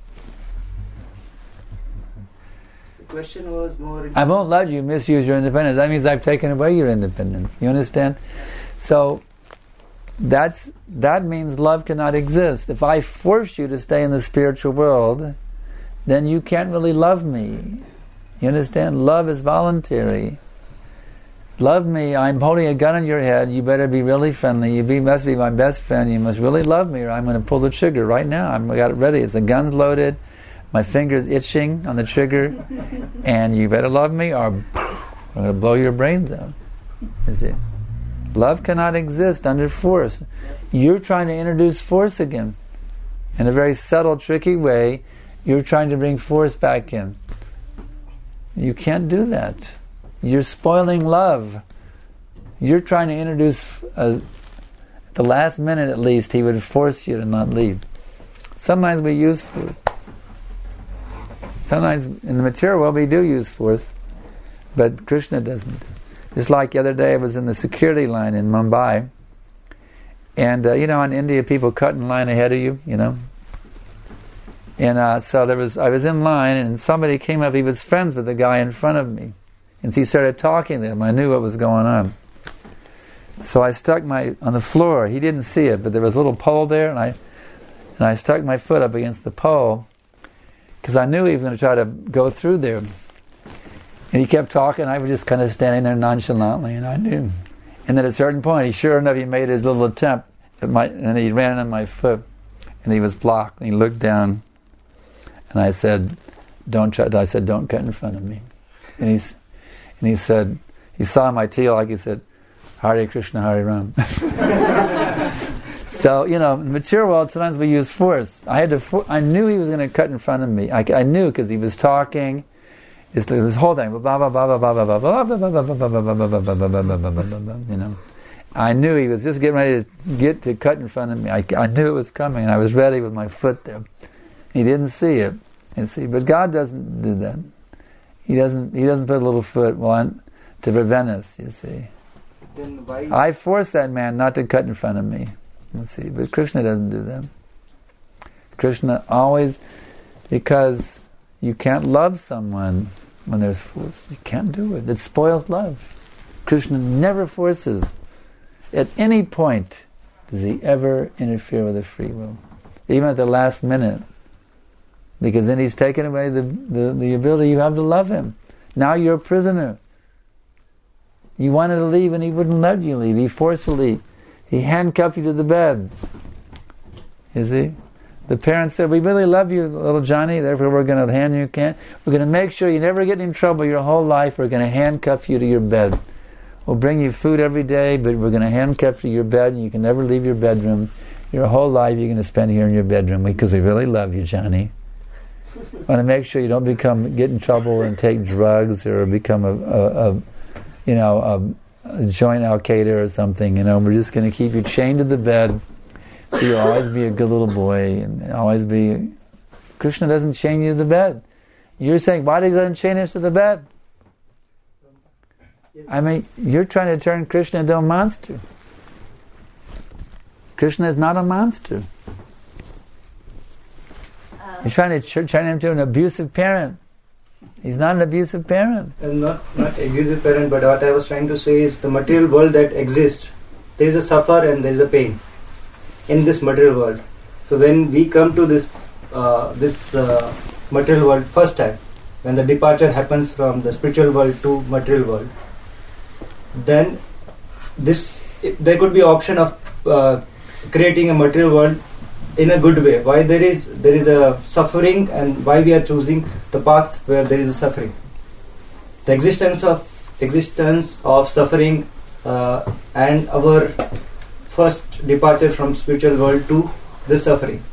The question was more... I won't let you misuse your independence. That means I've taken away your independence. You understand? So that's that means love cannot exist. If I force you to stay in the spiritual world, then you can't really love me. You understand? Love is voluntary. Love me, I'm holding a gun in your head, you better be really friendly, you be, must be my best friend, you must really love me or I'm going to pull the trigger right now. I've got it ready, it's the gun's loaded, my finger's itching on the trigger, and you better love me or I'm going to blow your brains out. You see? Love cannot exist under force. You're trying to introduce force again. In a very subtle, tricky way, you're trying to bring force back in. You can't do that. You're spoiling love. You're trying to introduce, uh, at the last minute at least, He would force you to not leave. Sometimes we use force. Sometimes in the material world we do use force, but Krishna doesn't. Just like the other day I was in the security line in Mumbai, and uh, you know in India people cut in line ahead of you, you know. And uh, so there was, I was in line and somebody came up, he was friends with the guy in front of me. And he started talking to him. I knew what was going on. So I stuck my, on the floor, he didn't see it, but there was a little pole there, and I and I stuck my foot up against the pole, because I knew he was going to try to go through there. And he kept talking, I was just kind of standing there nonchalantly, and I knew. And then at a certain point, he sure enough, he made his little attempt, at my, and he ran on my foot, and he was blocked, and he looked down, and I said, don't try, I said, don't cut in front of me. And he's, And he said, he saw my tail, like he said, Hare Krishna, Hare Ram. So, you know, in the material world, sometimes we use force. I had to. For- I knew he was going to cut in front of me. I, I knew because he was talking. It's this whole thing. You know, I knew he was just getting ready to get to cut in front of me. I, I knew it was coming, and I was ready with my foot there. He didn't see it. You see, but God doesn't do that. He doesn't. He doesn't put a little foot one to prevent us. You see. Then why? I forced that man not to cut in front of me. You see, but Krishna doesn't do that. Krishna always, because you can't love someone when there's force. You can't do it. It spoils love. Krishna never forces. At any point does he ever interfere with the free will, even at the last minute. Because then he's taken away the, the, the ability you have to love him. Now you're a prisoner. You wanted to leave and he wouldn't let you leave. He forcefully, he handcuffed you to the bed. You see? The parents said, we really love you, little Johnny, therefore we're going to hand you, can't. We're going to make sure you never get in trouble your whole life. We're going to handcuff you to your bed. We'll bring you food every day, but we're going to handcuff you to your bed and you can never leave your bedroom. your whole life you're going to spend here in your bedroom because we really love you, Johnny. Want to make sure you don't become get in trouble and take drugs or become a, a, a you know a, a joint Al Qaeda or something. You know, we're just going to keep you chained to the bed, so you'll always be a good little boy and always be. Krishna doesn't chain you to the bed. You're saying, why does he doesn't chain us to the bed? I mean, you're trying to turn Krishna into a monster. Krishna is not a monster. You're trying to ch- turn him into an abusive parent. He's not an abusive parent. And not not abusive parent, but what I was trying to say is the material world that exists. There is a suffer and there is a pain in this material world. So when we come to this uh, this uh, material world first time, when the departure happens from the spiritual world to material world, then this there could be option of uh, creating a material world in a good way. Why there is there is a suffering, and why we are choosing the paths where there is a suffering. The existence of existence of suffering uh, and our first departure from spiritual world to this suffering.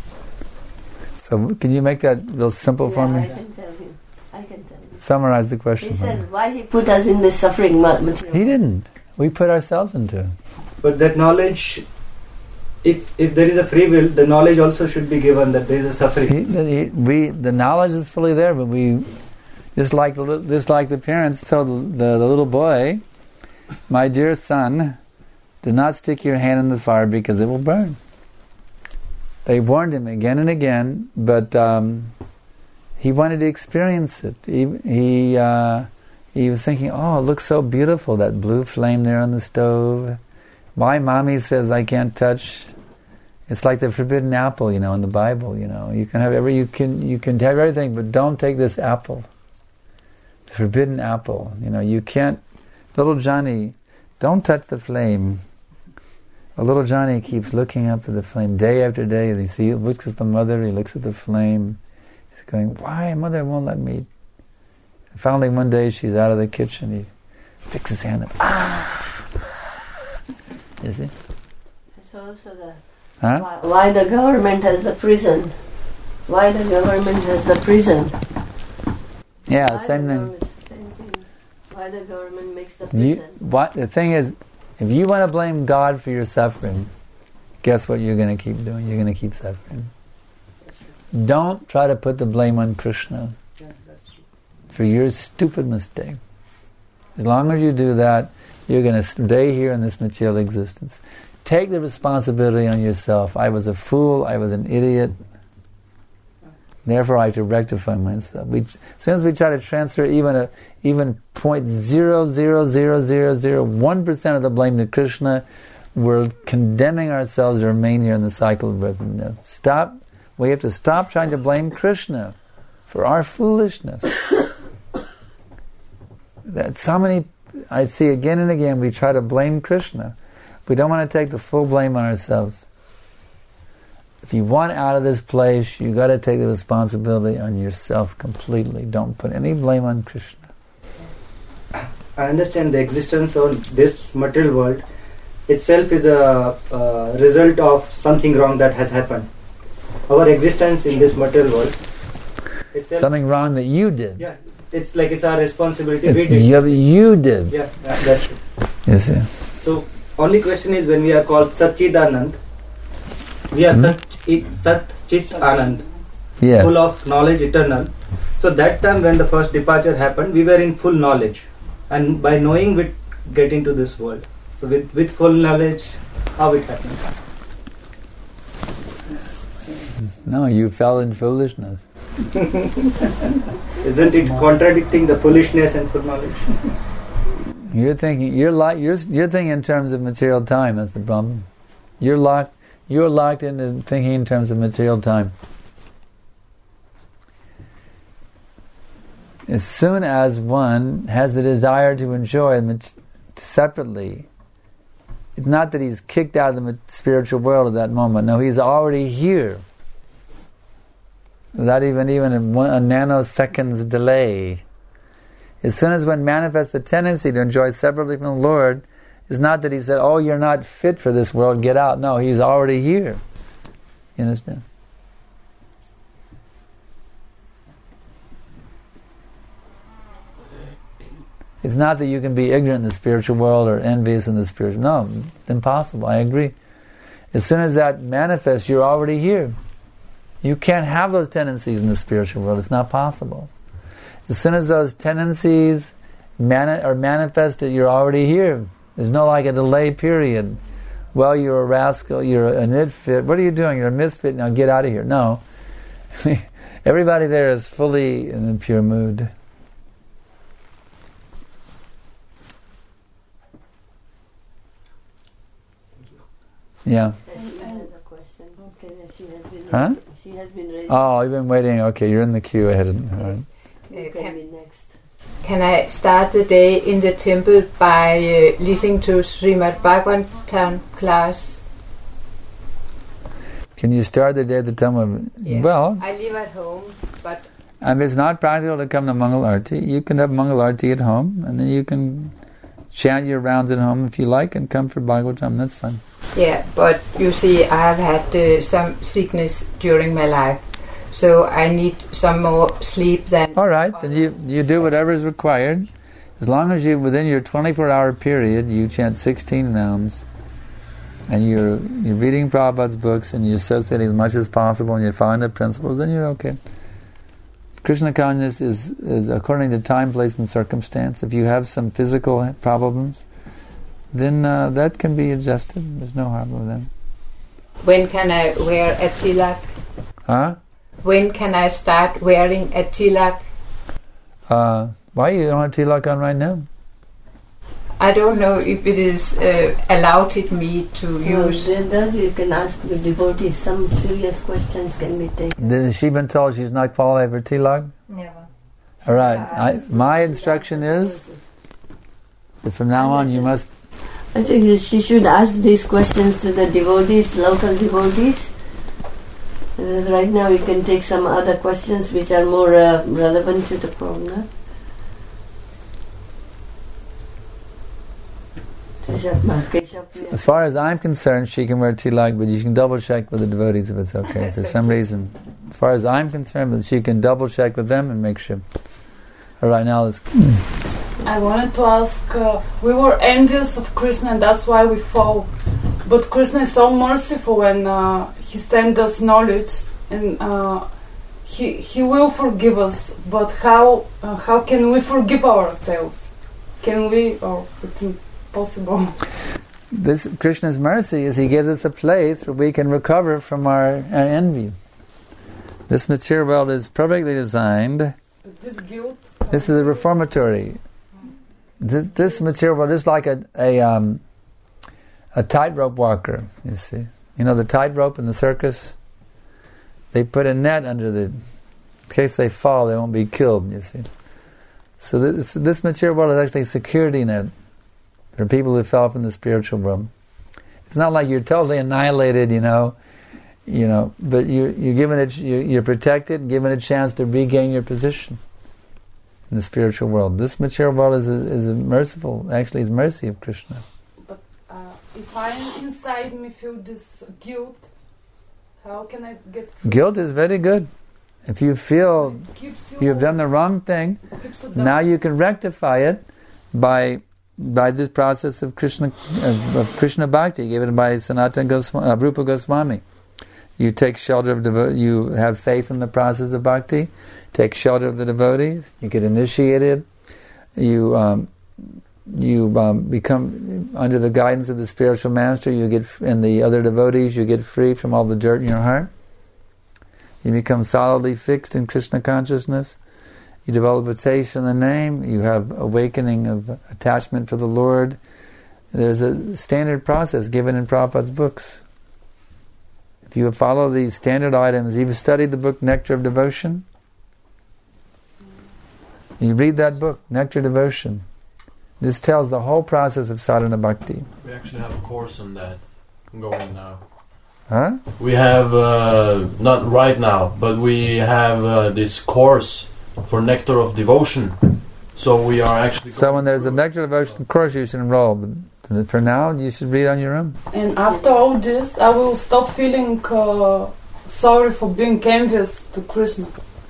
So can you make that real simple yeah, for me? I can tell you. I can tell you. Summarize the question. He says, why he put us in this suffering material? He didn't. We put ourselves into it. But that knowledge, if if there is a free will, the knowledge also should be given that there is a suffering. He, he, we the knowledge is fully there, but we just like the just like the parents told the, the little boy, "My dear son, do not stick your hand in the fire because it will burn." They warned him again and again, but um, he wanted to experience it. He he uh, he was thinking, "Oh, it looks so beautiful, that blue flame there on the stove. Why mommy says I can't touch?" It's like the forbidden apple, you know, in the Bible. You know, you can have every you can you can have everything, but don't take this apple. The forbidden apple. You know, you can't. Little Johnny, don't touch the flame. A little Johnny keeps looking up at the flame day after day. He see, looks at the mother. He looks at the flame. He's going, "Why, mother won't let me?" And finally, one day, she's out of the kitchen. He sticks his hand up. Ah! You see? It's also the Huh? why, why the government has the prison. Why the government has the prison. Yeah, Why same the thing. government- Same thing. Why the government makes the You, prison. what the thing is, if you want to blame God for your suffering, guess what you're going to keep doing? You're going to keep suffering. Don't try to put the blame on Krishna for your stupid mistake. As long as you do that, you're going to stay here in this material existence. Take the responsibility on yourself. I was a fool. I was an idiot. Therefore, I have to rectify myself. We, as soon as we try to transfer even a even point zero zero zero zero zero one percent of the blame to Krishna, we're condemning ourselves to remain here in the cycle of birth and death. Stop. We have to stop trying to blame Krishna for our foolishness. That so many, I see again and again, we try to blame Krishna. We don't want to take the full blame on ourselves. If you want out of this place, you got to take the responsibility on yourself completely. Don't put any blame on Krishna. I understand the existence of this material world itself is a uh, result of something wrong that has happened. Our existence in this material world itself, Something wrong that you did. yeah, it's like it's our responsibility. We It's did. you, you did. Yeah, yeah, that's true. You see. So, only question is when we are called Satchidanand, we are Hmm? Sat, Sat Chit Anand, Yes. full of knowledge, eternal. So that time when the first departure happened, we were in full knowledge, and by knowing we get into this world. So with with full knowledge, how it happened? No, you fell in foolishness. Isn't it contradicting the foolishness and full knowledge? You're thinking. You're like. You're you're thinking in terms of material time. That's the problem. You're locked. You're locked into thinking in terms of material time. As soon as one has the desire to enjoy mat- separately, it's not that he's kicked out of the mat- spiritual world at that moment. No, he's already here. Without even even a, one, a nanosecond's delay. As soon as one manifests the tendency to enjoy separately from the Lord, it's not that he said, "Oh, you're not fit for this world, get out." No, he's already here. You understand? It's not that you can be ignorant in the spiritual world or envious in the spiritual. No, impossible. I agree. As soon as that manifests, you're already here. You can't have those tendencies in the spiritual world. It's not possible. As soon as those tendencies mani- are manifested, you're already here. There's no like a delay period. Well, you're a rascal, you're a misfit. What are you doing? You're a misfit, now get out of here. No. Everybody there is fully in a pure mood. Yeah. Huh? She has been raised. Oh, you've been waiting. Okay, you're in the queue ahead of all right. You can be next. Can I start the day in the temple by uh, listening to Srimad Bhagavatam class? Can you start the day at the temple? Yeah. Well, I live at home, but if it's not practical to come to Mangal Arti, you can have Mangal Arti at home, and then you can chant your rounds at home if you like, and come for Bhagavatam. That's fine. Yeah, but you see, I have had uh, some sickness during my life, so I need some more sleep than... All right, then you, you do whatever is required. As long as you, within your twenty-four hour period, you chant sixteen rounds, and you're, you're reading Prabhupada's books, and you're associating as much as possible, and you're following the principles, then you're okay. Krishna consciousness is, is according to time, place, and circumstance. If you have some physical problems, then uh, that can be adjusted. There's no harm with that. When can I wear a tilak? Huh? When can I start wearing a tilak? Uh, why you don't have tilak on right now? I don't know if it is uh, allowed it me to Well, use. then that you can ask the devotees. Some serious questions can be taken. Has she been told she's not qualified for tilak? Never. All right. I, my instruction is that from now on you must... I think that she should ask these questions to the devotees, local devotees. Because right now we can take some other questions which are more uh, relevant to the problem. As far as I'm concerned, she can wear tilak, but you can double check with the devotees if it's okay. For some reason, as far as I'm concerned, but she can double check with them and make sure. All right, now let's. I wanted to ask. Uh, we were envious of Krishna, and that's why we fall. But Krishna is so merciful, and uh, He sends us knowledge, and uh, He He will forgive us. But how uh, how can we forgive ourselves? Can we? Or it's impossible. This Krishna's mercy is He gives us a place where we can recover from our, our envy. This material world is perfectly designed. This guilt. This is a reformatory. This, this material world is like a a, um, a tightrope walker. You see, you know the tightrope in the circus. They put a net under the, in case they fall, they won't be killed. You see, so this this material world is actually a security net for people who fell from the spiritual world. It's not like you're totally annihilated, you know, you know, but you you're given it, you're protected, given a chance to regain your position in the spiritual world. This material world is a, is a merciful, actually is mercy of Krishna. But uh, if I inside me feel this guilt, how can I get free? Guilt is very good. If you feel you you've done the wrong thing, you now you can rectify it by by this process of Krishna of, of Krishna Bhakti given by Sanatana Goswami, uh, Rupa Goswami. You take shelter of devo- you have faith in the process of bhakti, take shelter of the devotees, you get initiated, you um, you um, become under the guidance of the spiritual master, you get f- and the other devotees, you get free from all the dirt in your heart. You become solidly fixed in Krishna consciousness. You develop a taste in the name, you have awakening of attachment for the Lord. There's a standard process given in Prabhupada's books. If you follow these standard items, you've studied the book Nectar of Devotion. You read that book, Nectar of Devotion. This tells the whole process of sadhana bhakti. We actually have a course on that going now. Huh? We have, uh, not right now, but we have uh, this course for Nectar of Devotion. So we are actually... So when there's a Nectar of Devotion course, you should enroll. But for now, you should read on your own. And after all this, I will stop feeling uh, sorry for being envious to Krishna.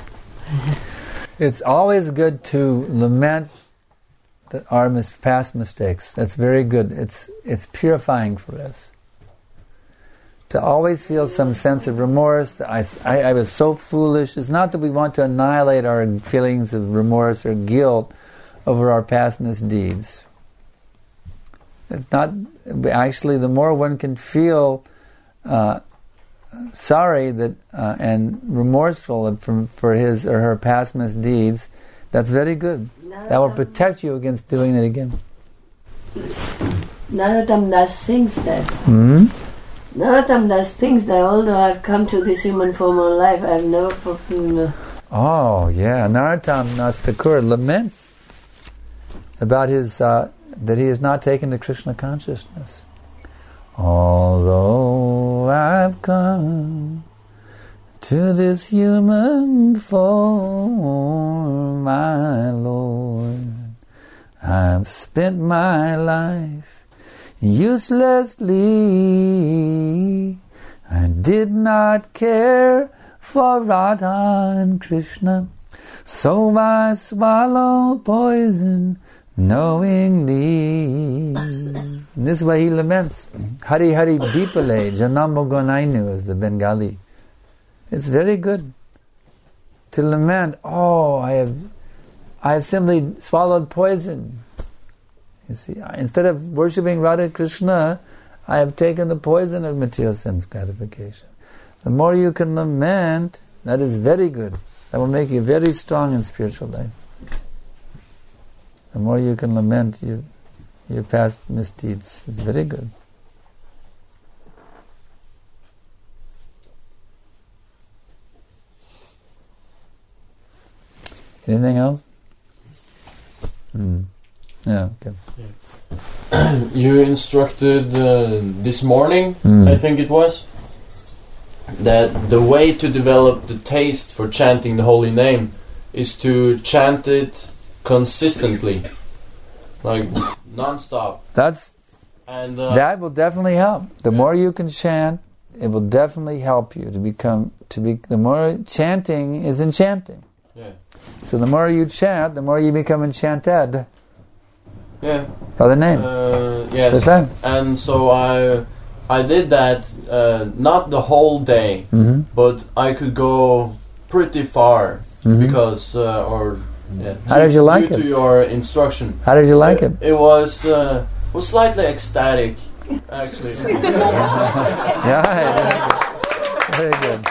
It's always good to lament the, our mis- past mistakes. That's very good. It's it's purifying for us. To always feel some sense of remorse. I, I, I was so foolish. It's not that we want to annihilate our feelings of remorse or guilt over our past misdeeds. It's not, actually, the more one can feel uh, sorry that uh, and remorseful for, for his or her past misdeeds, that's very good. That will protect you against doing it again. Narottam Das thinks that. Mm-hmm. Narottam Das thinks that although I've come to this human form of life, I've never fulfilled. Oh, yeah. Narottam Das Thakur laments about his uh, that he has not taken to Krishna consciousness. Although I've come to this human form, my Lord, I've spent my life uselessly. I did not care for Radha and Krishna, so I swallowed poison knowingly. In this way he laments. Hari Hari Bipale Janamo Gonainu is the Bengali. It's very good to lament, oh, I have I have simply swallowed poison. You see, instead of worshipping Radha Krishna, I have taken the poison of material sense gratification. The more you can lament, that is very good. That will make you very strong in spiritual life. The more you can lament your your past misdeeds, it's very good. Anything else? Mm. Yeah. Okay. Yeah. You instructed uh, this morning, mm. I think it was, that the way to develop the taste for chanting the holy name is to chant it consistently, like non-stop. That's and uh, that will definitely help. The yeah. more you can chant, it will definitely help you to become to be. The more chanting is enchanting. Yeah. So the more you chant, the more you become enchanted. Yeah. By the name. Uh, yes. The time. And so I, I did that uh, not the whole day, mm-hmm. but I could go pretty far mm-hmm. because or. Yeah. How did you like due it? To your instruction. How did you like it? It, it was uh, was slightly ecstatic, actually. Yeah, very good.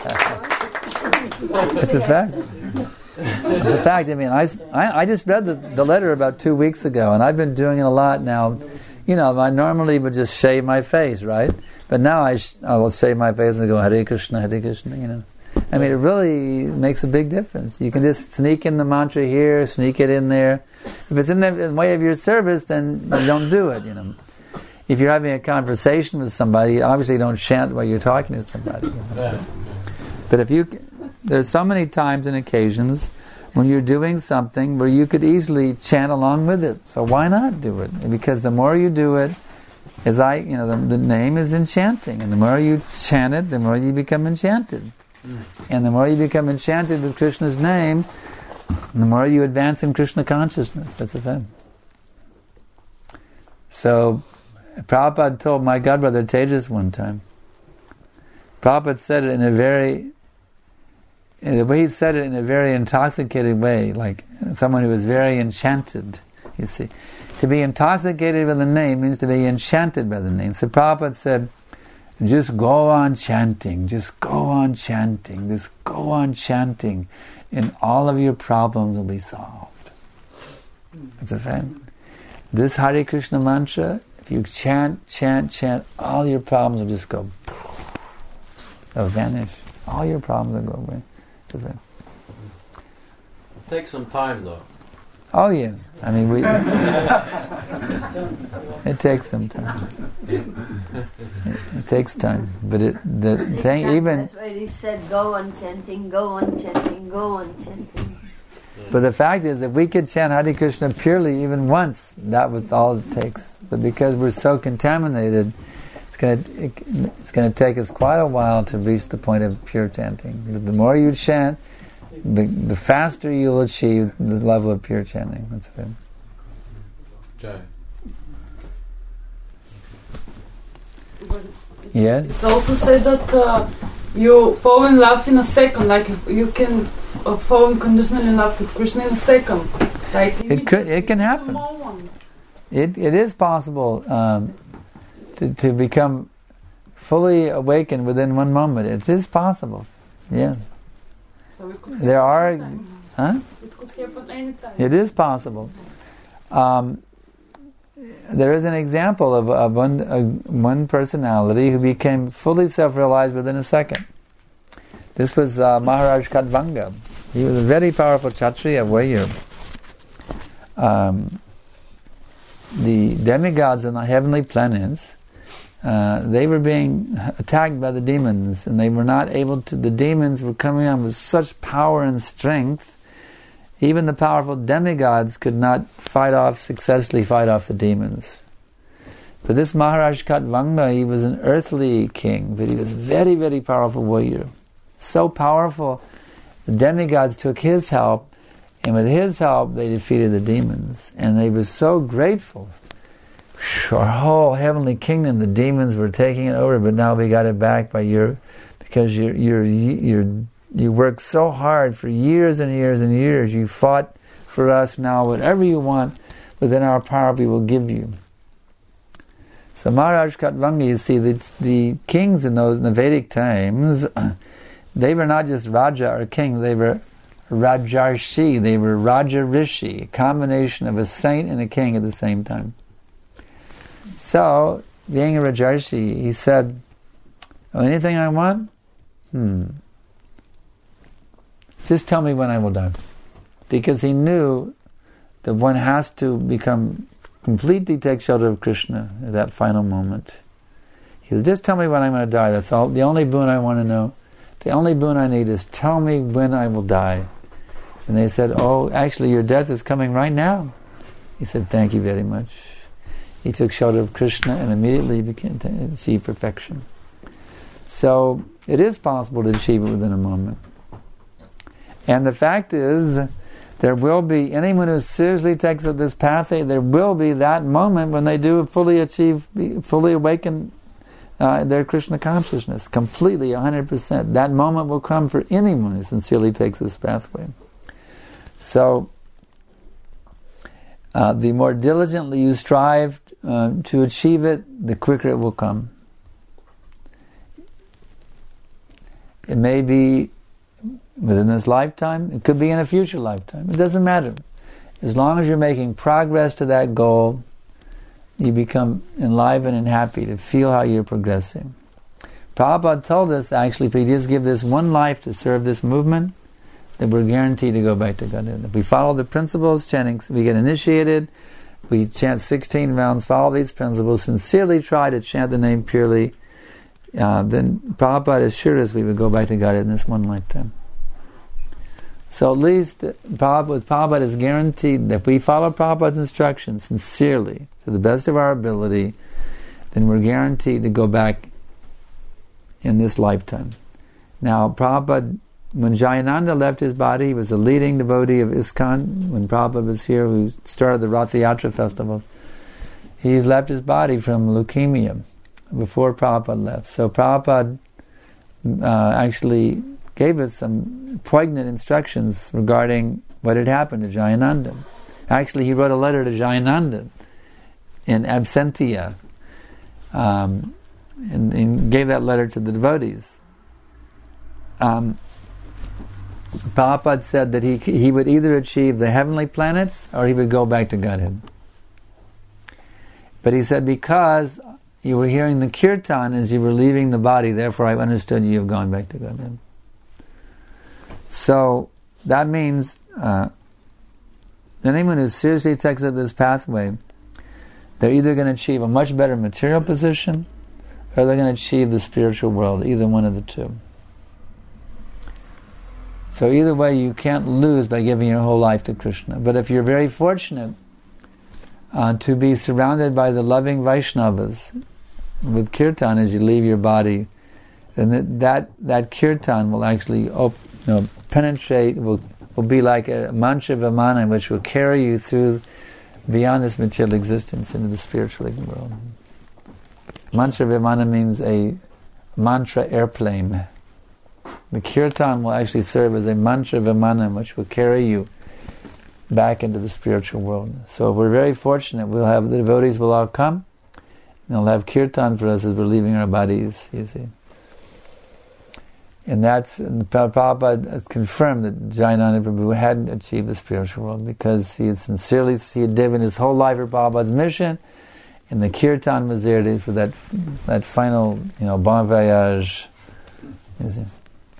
It's a fact. It's a fact. I mean, I, I, I just read the, the letter about two weeks ago, and I've been doing it a lot now. You know, I normally would just shave my face, right? But now I sh- I will shave my face and go Hare Krishna, Hare Krishna. You know. I mean, it really makes a big difference. You can just sneak in the mantra here, sneak it in there. If it's in the, in the way of your service, then you don't do it, you know. If you're having a conversation with somebody, obviously you don't chant while you're talking to somebody. You know? Yeah. But if you, there's so many times and occasions when you're doing something where you could easily chant along with it. So why not do it? Because the more you do it, as I, you know, the, the name is enchanting, and the more you chant it, the more you become enchanted. Mm. And the more you become enchanted with Krishna's name, the more you advance in Krishna consciousness. That's a fact. So, Prabhupada told my godbrother Tejas one time. Prabhupada said it in a very, in the way he said it in a very intoxicated way, like someone who was very enchanted. You see, to be intoxicated by the name means to be enchanted by the name. So Prabhupada said, just go on chanting, just go on chanting, just go on chanting, and all of your problems will be solved. That's a fact. This Hare Krishna mantra, if you chant, chant, chant, all your problems will just go, they'll vanish. All your problems will go away. It's a fact. It takes some time though. Oh yeah, I mean we. It takes some time. It, it takes time, but it the thing That's even. That's why he said, "Go on chanting, go on chanting, go on chanting." But the fact is, if we could chant Hare Krishna purely even once, that was all it takes. But because we're so contaminated, going to it, it's going to take us quite a while to reach the point of pure chanting. The, the more you chant, the the faster you'll achieve the level of pure chanting. That's good. Jai. Yeah. It's also said that uh, you fall in love in a second. Like you, you can uh, fall unconditionally in love with Krishna in a second. Like it could. It can happen. It it is possible um, to to become fully awakened within one moment. It is possible. Yeah. So it could there are. anytime. Huh? It could happen anytime. It is possible. Um, there is an example of, of one uh, one personality who became fully self-realized within a second. This was uh, Maharaj Khatvanga. He was a very powerful Kshatriya warrior. Um, the demigods in the heavenly planets, uh, they were being attacked by the demons, and they were not able to. The demons were coming on with such power and strength. Even the powerful demigods could not fight off, successfully fight off the demons. But this Maharaj Khatvanga, he was an earthly king, but he was a very, very powerful warrior. So powerful, the demigods took his help, and with his help they defeated the demons. And they were so grateful. Our whole heavenly kingdom, the demons were taking it over, but now we got it back by your, because you're, you're, you're You worked so hard for years and years and years. You fought for us. Now whatever you want within our power we will give you. So Maharaj Khatvanga, you see, the, the kings in those in the Vedic times, they were not just Raja or king, they were Rajarshi, they were Raja Rishi, a combination of a saint and a king at the same time. So, being a Rajarshi, he said, oh, anything I want? Hmm. Just tell me when I will die. Because he knew that one has to become completely take shelter of Krishna at that final moment. He said, just tell me when I'm going to die. That's all. The only boon I want to know, the only boon I need is tell me when I will die. And they said, oh, actually your death is coming right now. He said, thank you very much. He took shelter of Krishna and immediately began to achieve perfection. So it is possible to achieve it within a moment. And the fact is, there will be, anyone who seriously takes up this pathway, there will be that moment when they do fully achieve, fully awaken uh, their Krishna consciousness, completely, one hundred percent. That moment will come for anyone who sincerely takes this pathway. So, uh, the more diligently you strive uh, to achieve it, the quicker it will come. It may be within this lifetime, it could be in a future lifetime. It doesn't matter. As long as you're making progress to that goal, you become enlivened and happy to feel how you're progressing. Prabhupada told us, actually, if we just give this one life to serve this movement, then we're guaranteed to go back to Godhead. If we follow the principles, chanting, we get initiated, we chant sixteen rounds, follow these principles, sincerely try to chant the name purely, uh, then Prabhupada assured us we would go back to Godhead in this one lifetime. So at least Prabhupada, Prabhupada is guaranteed that if we follow Prabhupada's instructions sincerely, to the best of our ability, then we're guaranteed to go back in this lifetime. Now, Prabhupada, when Jayananda left his body, he was a leading devotee of ISKCON. When Prabhupada was here, who started the Rath Yatra festivals, he's left his body from leukemia before Prabhupada left. So Prabhupada uh, actually gave us some poignant instructions regarding what had happened to Jayananda. Actually, he wrote a letter to Jayananda in absentia, um, and, and gave that letter to the devotees. Um, Prabhupada said that he he would either achieve the heavenly planets or he would go back to Godhead. But he said, because you were hearing the kirtan as you were leaving the body, therefore I understood you have gone back to Godhead. So that means uh, anyone who seriously takes up this pathway, they're either going to achieve a much better material position or they're going to achieve the spiritual world, either one of the two. So either way, you can't lose by giving your whole life to Krishna. But if you're very fortunate uh, to be surrounded by the loving Vaishnavas, with kirtan as you leave your body, and that that, that kirtan will actually op, you know, penetrate, will will be like a mantra vimana which will carry you through beyond this material existence into the spiritual world. Mantra vimana means a mantra airplane. The kirtan will actually serve as a mantra vimana which will carry you back into the spiritual world. So if we're very fortunate, we'll have the devotees will all come, and they'll have kirtan for us as we're leaving our bodies, you see. And that's, and Prabhupada has confirmed that Jayananda Prabhu hadn't achieved the spiritual world because he had sincerely, he had given his whole life for Prabhupada's mission, and the kirtan was there to, for that that final, you know, bon voyage, you see.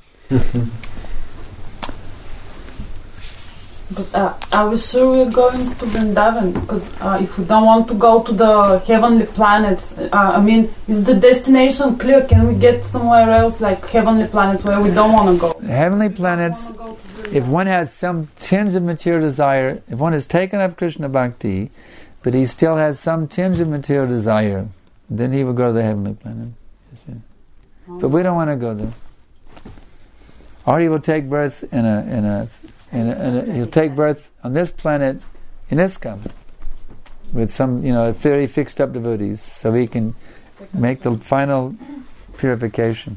But uh, are we sure we're going to Vrindavan? Because uh, if we don't want to go to the heavenly planets, uh, I mean, is the destination clear? Can we get somewhere else, like heavenly planets, where we don't want to go? Heavenly planets, if one has some tinge of material desire, if one has taken up Krishna Bhakti, but he still has some tinge of material desire, then he will go to the heavenly planet. You see. Oh. But we don't want to go there. Or he will take birth in a in a And, and he'll take birth on this planet in ISKCON with some, you know, very fixed up devotees, so he can make the final purification.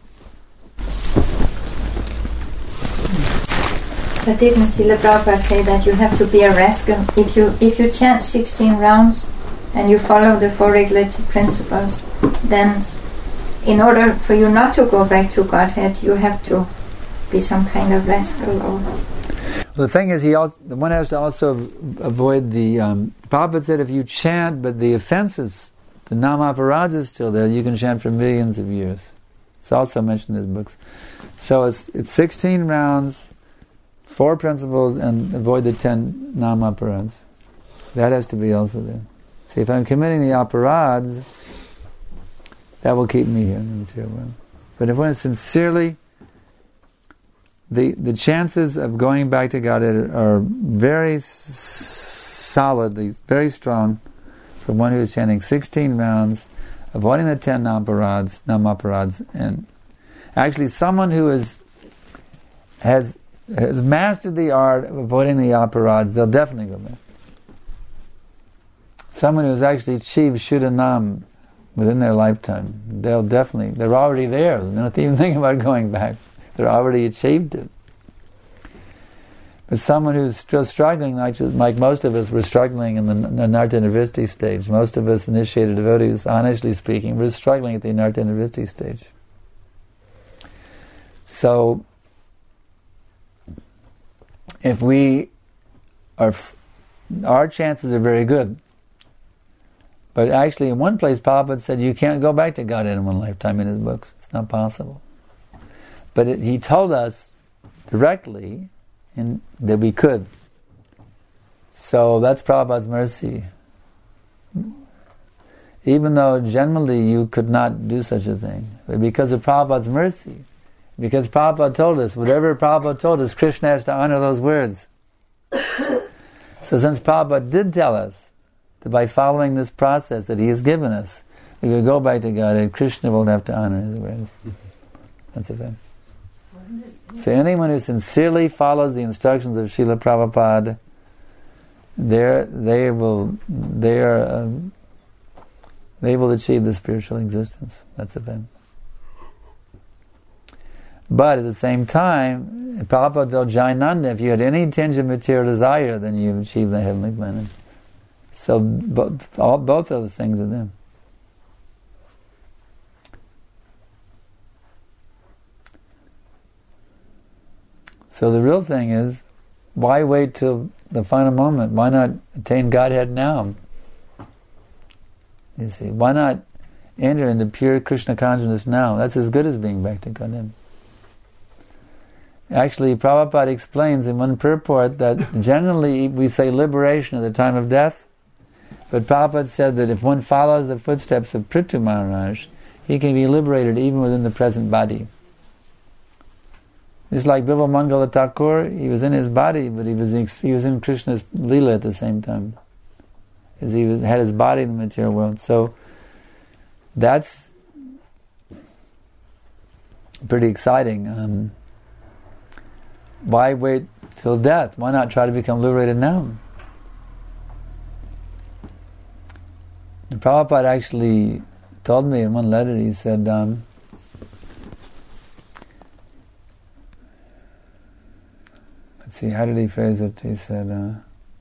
But didn't Srila Prabhupada say that you have to be a rascal if you if you chant sixteen rounds and you follow the four regulative principles? Then, in order for you not to go back to Godhead, you have to be some kind of rascal. Or well, the thing is, he also, the one has to also avoid the. Um, Prabhupada said, if you chant, but the offenses, the namaparad is still there, you can chant for millions of years. It's also mentioned in his books. So it's it's sixteen rounds, four principles, and avoid the ten namaparads. That has to be also there. See, if I'm committing the aparads, that will keep me here in the material world. But if one is sincerely, the the chances of going back to God are very s- solidly, very strong for one who is chanting sixteen rounds, avoiding the ten namaparads, namaparads, and actually someone who is has has mastered the art of avoiding the aparads, they'll definitely go back. Someone who has actually achieved Shuddhanam within their lifetime, they'll definitely, they're already there. They're not even thinking about going back. They're already achieved it. But someone who's still struggling, like, just, like most of us, we're struggling in the, the Nartya Nivritti stage. Most of us initiated devotees, honestly speaking, we're struggling at the Nartya Nivritti stage. So, if we are, our chances are very good. But actually, in one place, Prabhupada said you can't go back to God in one lifetime in his books. It's not possible. But it, he told us directly in, that we could. So that's Prabhupada's mercy. Even though generally you could not do such a thing. But because of Prabhupada's mercy, because Prabhupada told us, whatever Prabhupada told us, Krishna has to honor those words. So since Prabhupada did tell us that by following this process that he has given us, we will go back to God and Krishna will have to honor his words. That's a fact. So anyone who sincerely follows the instructions of Srila Prabhupada, they will they are um, they will achieve the spiritual existence. That's a fact. But at the same time, Prabhupada told Jayananda, if you had any tinge of material desire, then you've achieved the heavenly planet. So both, all, both those things are there. So the real thing is, why wait till the final moment? Why not attain Godhead now? You see, why not enter into pure Krishna consciousness now? That's as good as being back to Godhead. Actually, Prabhupada explains in one purport that generally we say liberation at the time of death, but Prabhupada said that if one follows the footsteps of Prithu Maharaj, he can be liberated even within the present body. Just like Bibal Mangala Thakur, he was in his body, but he was in, he was in Krishna's Leela at the same time, as he was, had his body in the material world. So that's pretty exciting. Um, why wait till death? Why not try to become liberated now? And Prabhupada actually told me in one letter, he said, um, let's see, how did he phrase it? He said, uh,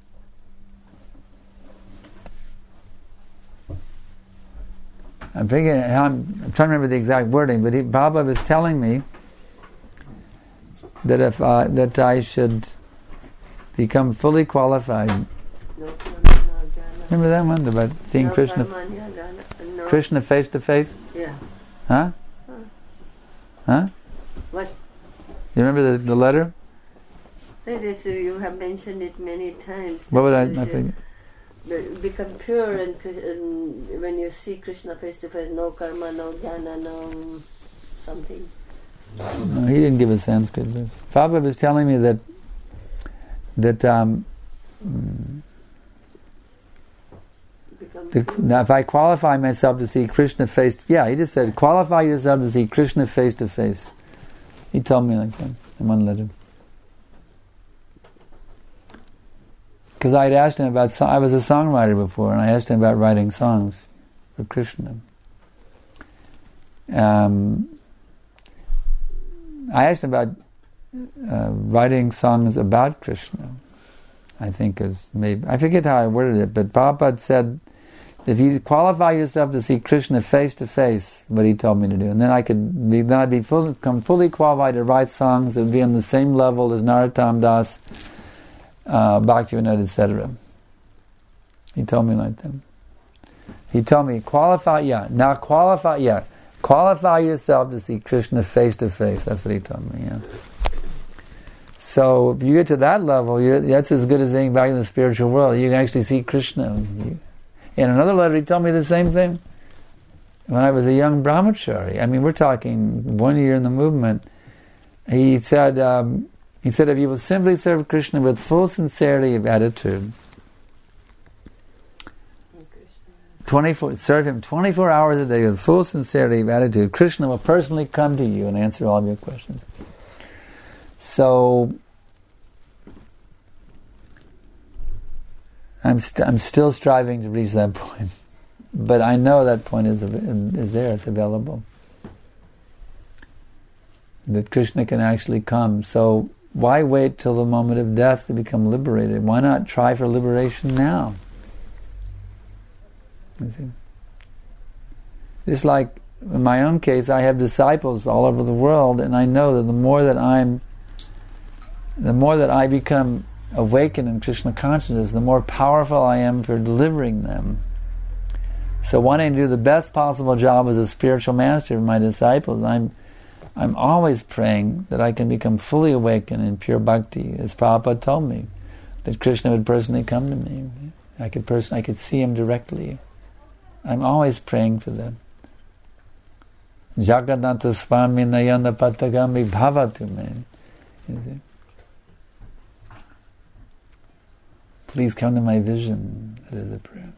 I'm thinking, I'm, I'm trying to remember the exact wording, but he, Prabhupada was telling me that if uh, that I should become fully qualified. Remember that one about seeing no Krishna, no. Krishna face to face? Yeah. Huh? Huh? Huh? What? You remember the, the letter? That is, uh, you have mentioned it many times. What would I? I forget. Become pure, and, and when you see Krishna face to face, no karma, no jnana, no something. No, he didn't give a Sanskrit. Prabhupada was telling me that that um, the, now if I qualify myself to see Krishna face, yeah, he just said qualify yourself to see Krishna face to face. He told me like that in one letter. Because I had asked him about, so- I was a songwriter before, and I asked him about writing songs for Krishna. Um, I asked him about uh, writing songs about Krishna. I think is maybe I forget how I worded it, but Prabhupada said, if you qualify yourself to see Krishna face to face, what he told me to do, and then I could be, then I'd be full, become fully qualified to write songs that would be on the same level as Narottam Das, uh, Bhaktivinoda, et cetera. He told me like that. He told me, qualify, yeah, now qualify, yeah, qualify yourself to see Krishna face to face. That's what he told me, yeah. So if you get to that level, you're, that's as good as being back in the spiritual world. You can actually see Krishna. You, in another letter, he told me the same thing. When I was a young brahmachari, I mean, we're talking one year in the movement. He said, um, he said, if you will simply serve Krishna with full sincerity of attitude, twenty-four serve him twenty-four hours a day with full sincerity of attitude, Krishna will personally come to you and answer all of your questions. So I'm st- I'm still striving to reach that point, but I know that point is is there. It's available. That Krishna can actually come. So why wait till the moment of death to become liberated? Why not try for liberation now? You see? Just like in my own case, I have disciples all over the world, and I know that the more that I'm the more that I become awakened in Krishna consciousness, the more powerful I am for delivering them. So wanting to do the best possible job as a spiritual master of my disciples, I'm I'm always praying that I can become fully awakened in pure bhakti, as Prabhupada told me, that Krishna would personally come to me. I could person I could see him directly. I'm always praying for them. Jagannath Swami Nayana Patagami Bhavatu me. Please come to my vision. That is the prayer.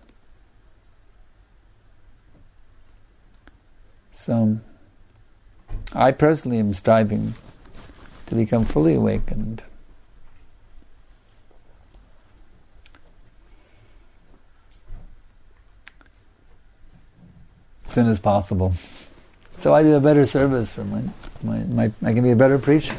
So, I personally am striving to become fully awakened. As soon as possible. So I do a better service for my, my, my I can be a better preacher.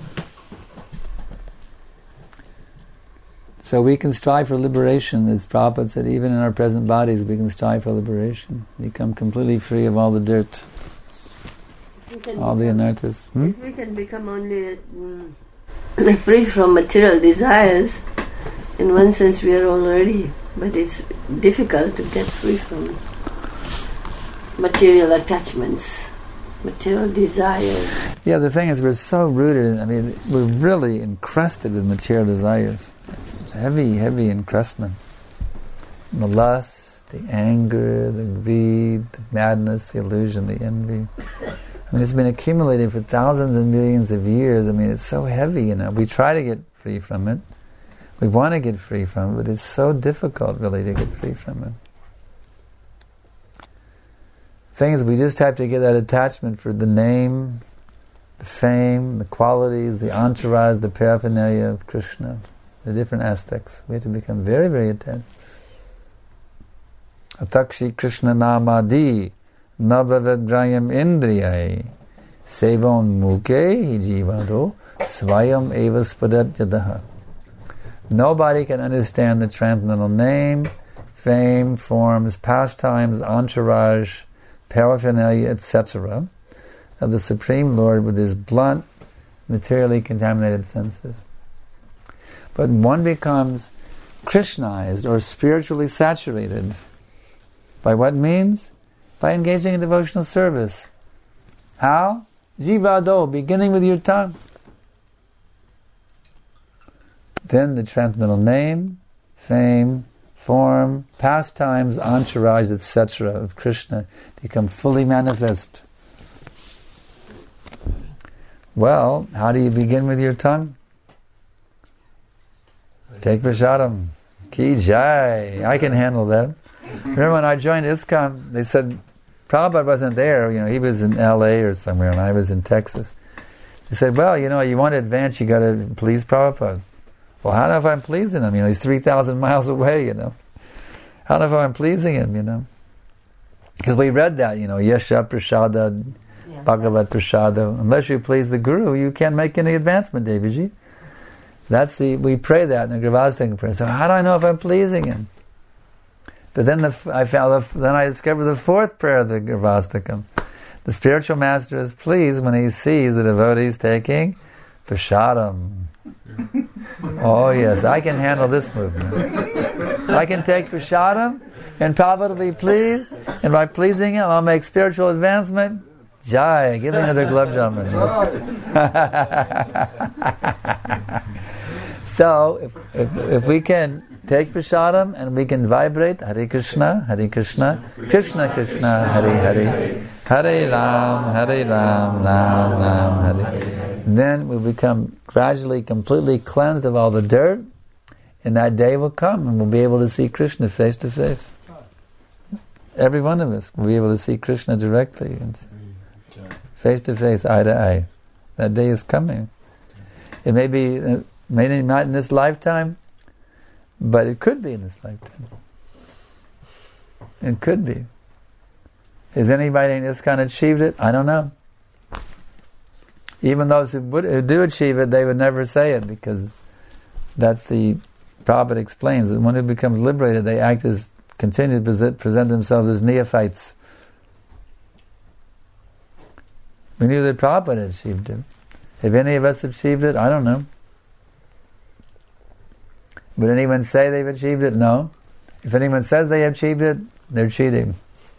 So we can strive for liberation, as Prabhupada said, even in our present bodies we can strive for liberation. Become completely free of all the dirt, all the anarthas. Hmm? If we can become only mm, free from material desires, in one sense we are already, but it's difficult to get free from material attachments, material desires. Yeah, the thing is we're so rooted in, I mean, we're really encrusted with material desires. It's heavy, heavy encrustment. The lust, the anger, the greed, the madness, the illusion, the envy. I mean, it's been accumulating for thousands and millions of years. I mean, it's so heavy, you know. We try to get free from it. We want to get free from it, but it's so difficult, really, to get free from it. thing is, we just have to get that attachment for the name, the fame, the qualities, the entourage, the paraphernalia of Krishna, the different aspects. We have to become very, very attached. Atakshi Krishna namadi navavedrayam indriyai sevam muke jivado svayam eva spadat yadaha. Nobody can understand the transcendental name, fame, forms, pastimes, entourage, paraphernalia, et cetera of the Supreme Lord with his blunt, materially contaminated senses. But one becomes Krishnized or spiritually saturated. By what means? By engaging in devotional service. How? Jivado, beginning with your tongue. Then the transcendental name, fame, form, pastimes, entourage, et cetera of Krishna become fully manifest. Well, how do you begin with your tongue? Take prasadam. Ki jai. I can handle that. Remember when I joined ISKCON, they said, Prabhupada wasn't there, you know, he was in L A or somewhere, and I was in Texas. They said, well, you know, you want to advance, you got to please Prabhupada. Well, how do I know if I'm pleasing him? You know, he's three thousand miles away, you know. How do I know if I'm pleasing him, you know? Because we read that, you know, Yasha Prasada, yeah. Bhagavat Prasada. Unless you please the Guru, you can't make any advancement, Deviji. That's the, we pray that in the Gravastakam prayer. So how do I know if I'm pleasing him? But then the, I found the, then I discovered the fourth prayer of the Gravastakam. The spiritual master is pleased when he sees the devotees taking prasadam. Oh yes, I can handle this movement. I can take prasadam, and Prabhupada will be pleased, and by pleasing him, I'll make spiritual advancement. Jai, give me another glove jamun. So, if, if, if we can take prasadam and we can vibrate Hare Krishna, Hare Krishna, Krishna Krishna, Hare Hare, Hare Ram, Hare Ram, Ram Ram, Hare. Then we become gradually completely cleansed of all the dirt, and that day will come and we'll be able to see Krishna face to face. Every one of us will be able to see Krishna directly, and face to face, eye to eye. That day is coming. It may be, uh, maybe not in this lifetime, but it could be in this lifetime. It could be. Has anybody in ISKCON achieved it? I don't know. Even those who, would, who do achieve it, they would never say it, because that's the, Prabhupada explains, that one who becomes liberated, they act as, continue to present, present themselves as neophytes. We knew that Prabhupada had achieved it. Have any of us achieved it? I don't know. Would anyone say they've achieved it? No. If anyone says they have achieved it, they're cheating.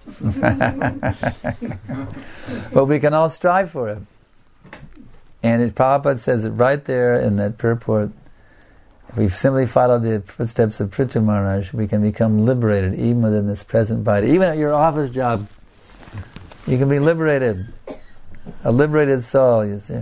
But we can all strive for it. And it, Prabhupada says it right there in that purport. If we simply follow the footsteps of Prithu Maharaj, we can become liberated even within this present body. Even at your office job, you can be liberated. A liberated soul, you see.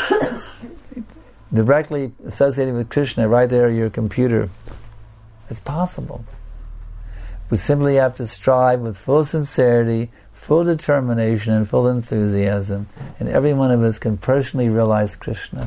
Directly associated with Krishna, right there at your computer. It's possible. We simply have to strive with full sincerity, full determination, and full enthusiasm, and every one of us can personally realize Krishna.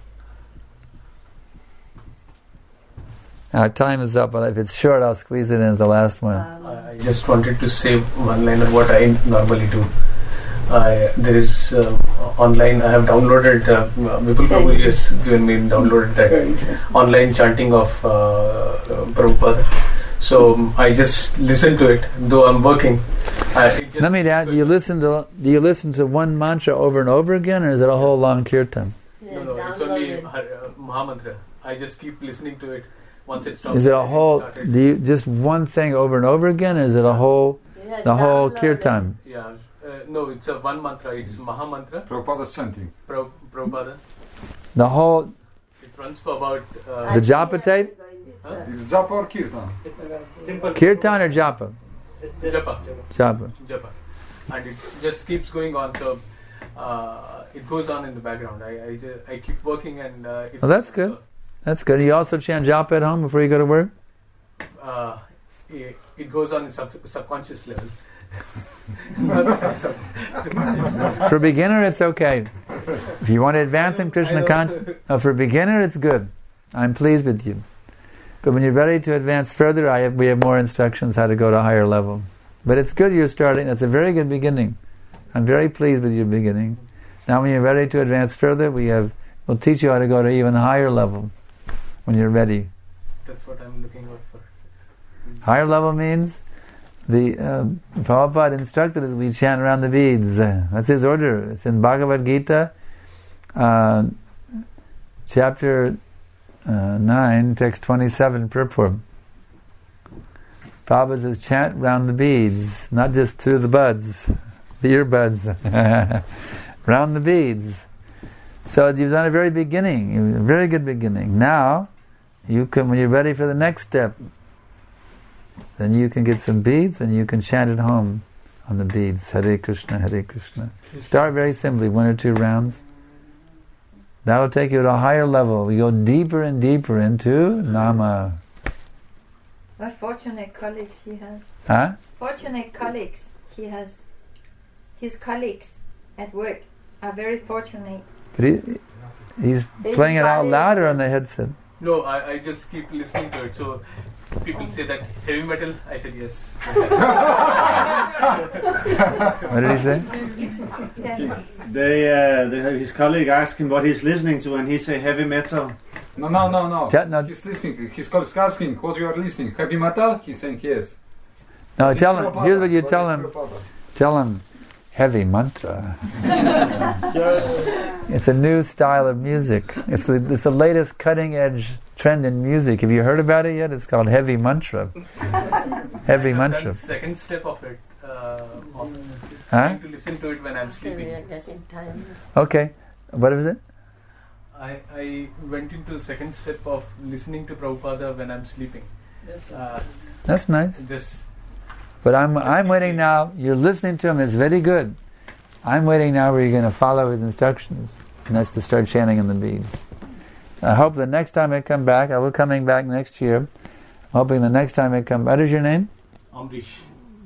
Our time is up, but if it's short, I'll squeeze it in as the last one. I just wanted to say one line of what I normally do. Uh, there is uh, online, I have downloaded, uh, Vipul Prabhu has given me downloaded that online chanting of uh, Prabhupada. So um, I just listen to it, though I'm working. I Let me ask, do you listen to do you listen to one mantra over and over again, or is it a whole long kirtan? No, no, it's only uh, Mahamantra. I just keep listening to it. Once it stops. Is it a whole? Do you just one thing over and over again, or is it a whole, the whole kirtan? Yeah. Uh, no, it's a one mantra. It's Mahamantra. Prabhupada's chanting. Pro, Prabhupada. The whole. It runs for about. Uh, the japa tape. Huh? It's japa or kirtan? Simple. Kirtan or japa? Japa. Japa. Japa. And it just keeps going on. So uh, it goes on in the background. I I, just, I keep working and. Uh, it Well, that's good. So, that's good. You also chant japa at home before you go to work? Uh, it, it goes on in sub, subconscious level. For a beginner, it's okay. If you want to advance in Krishna consciousness, uh, for a beginner, it's good. I'm pleased with you. But when you're ready to advance further, I have, we have more instructions how to go to a higher level. But it's good you're starting. That's a very good beginning. I'm very pleased with your beginning. Now when you're ready to advance further, we have, we'll teach you how to go to even higher level when you're ready. That's what I'm looking out for. Higher level means the uh, Prabhupada instructed us we chant around the beads. That's his order. It's in Bhagavad Gita, uh, chapter uh, nine, text twenty-seven, purport. Prabhupada says chant round the beads, not just through the buds, the earbuds, round the beads. So you've done a very beginning, a very good beginning. Now, you can, when you're ready for the next step, then you can get some beads and you can chant at home on the beads. Hare Krishna, Hare Krishna. Start very simply, one or two rounds. That'll take you to a higher level. We go deeper and deeper into Nama. What fortunate colleagues he has. Huh? Fortunate colleagues he has. His colleagues at work are very fortunate. But he, he's playing it out louder on the headset. No, I, I just keep listening to it. So people say that heavy metal, I said yes. What did he say? They, uh, they, his colleague asked him what he's listening to, and he say heavy metal. No, no, no, no. Tell, no. He's listening. His colleague asking what you are listening. Heavy metal? He's saying yes. No, It's tell him. Prabhupada. Here's what you What tell is him. Prabhupada? Tell him heavy mantra. It's a new style of music. It's the, it's the latest cutting edge trend in music. Have you heard about it yet? It's called heavy mantra. Heavy I've mantra. done second step of it. Uh, of Huh? trying to listen to it when I'm sleeping. Okay. What is it? I, I went into the second step of listening to Prabhupada when I'm sleeping. Uh, That's nice. Just But I'm I'm waiting now. You're listening to him. It's very good. I'm waiting now where you're going to follow his instructions, and that's to start chanting in the beads. I hope the next time I come back, I will be coming back next year. I'm hoping the next time I come. What is your name? Amrish.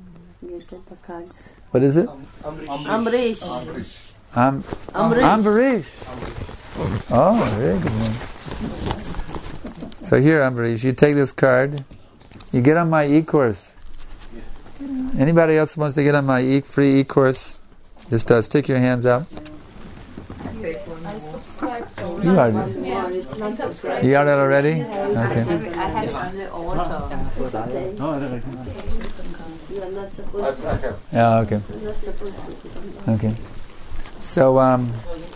What is it? Amrish. Amrish. Am Amrish. Ambarish. Oh, very good name. So here, Ambarish, you take this card. You get on my e-course. Anybody else wants to get on my e- free e-course? Just uh, stick your hands out. I subscribe to You are. Yeah, it's not subscribed. You got it already? I Okay. have it on the altar. You are not supposed to. Yeah. Okay. You're not supposed to. Okay. So, um,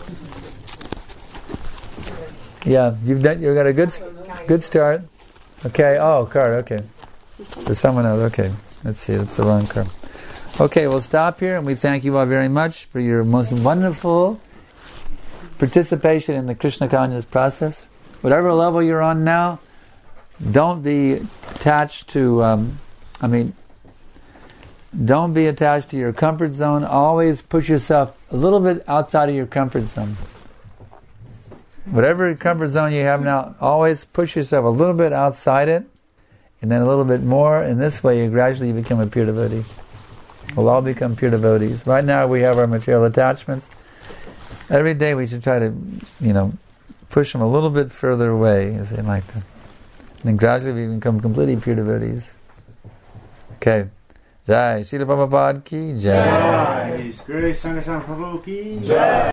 yeah, you've done. You got a good, good start. Okay. Oh, card. Okay. For someone else. Okay. Let's see. That's the wrong card. Okay. We'll stop here, and we thank you all very much for your most wonderful participation in the Krishna consciousness process. Whatever level you're on now, don't be attached to. Um, I mean. Don't be attached to your comfort zone. Always push yourself a little bit outside of your comfort zone. Whatever comfort zone you have now, always push yourself a little bit outside it, and then a little bit more, and this way you gradually become a pure devotee. We'll all become pure devotees. Right now we have our material attachments. Every day we should try to, you know, push them a little bit further away, as they like to. And then gradually we become completely pure devotees. Okay. Jai Srila Prabhupada ki Jai. His Grace Sanghasam Prabhu ki Jai.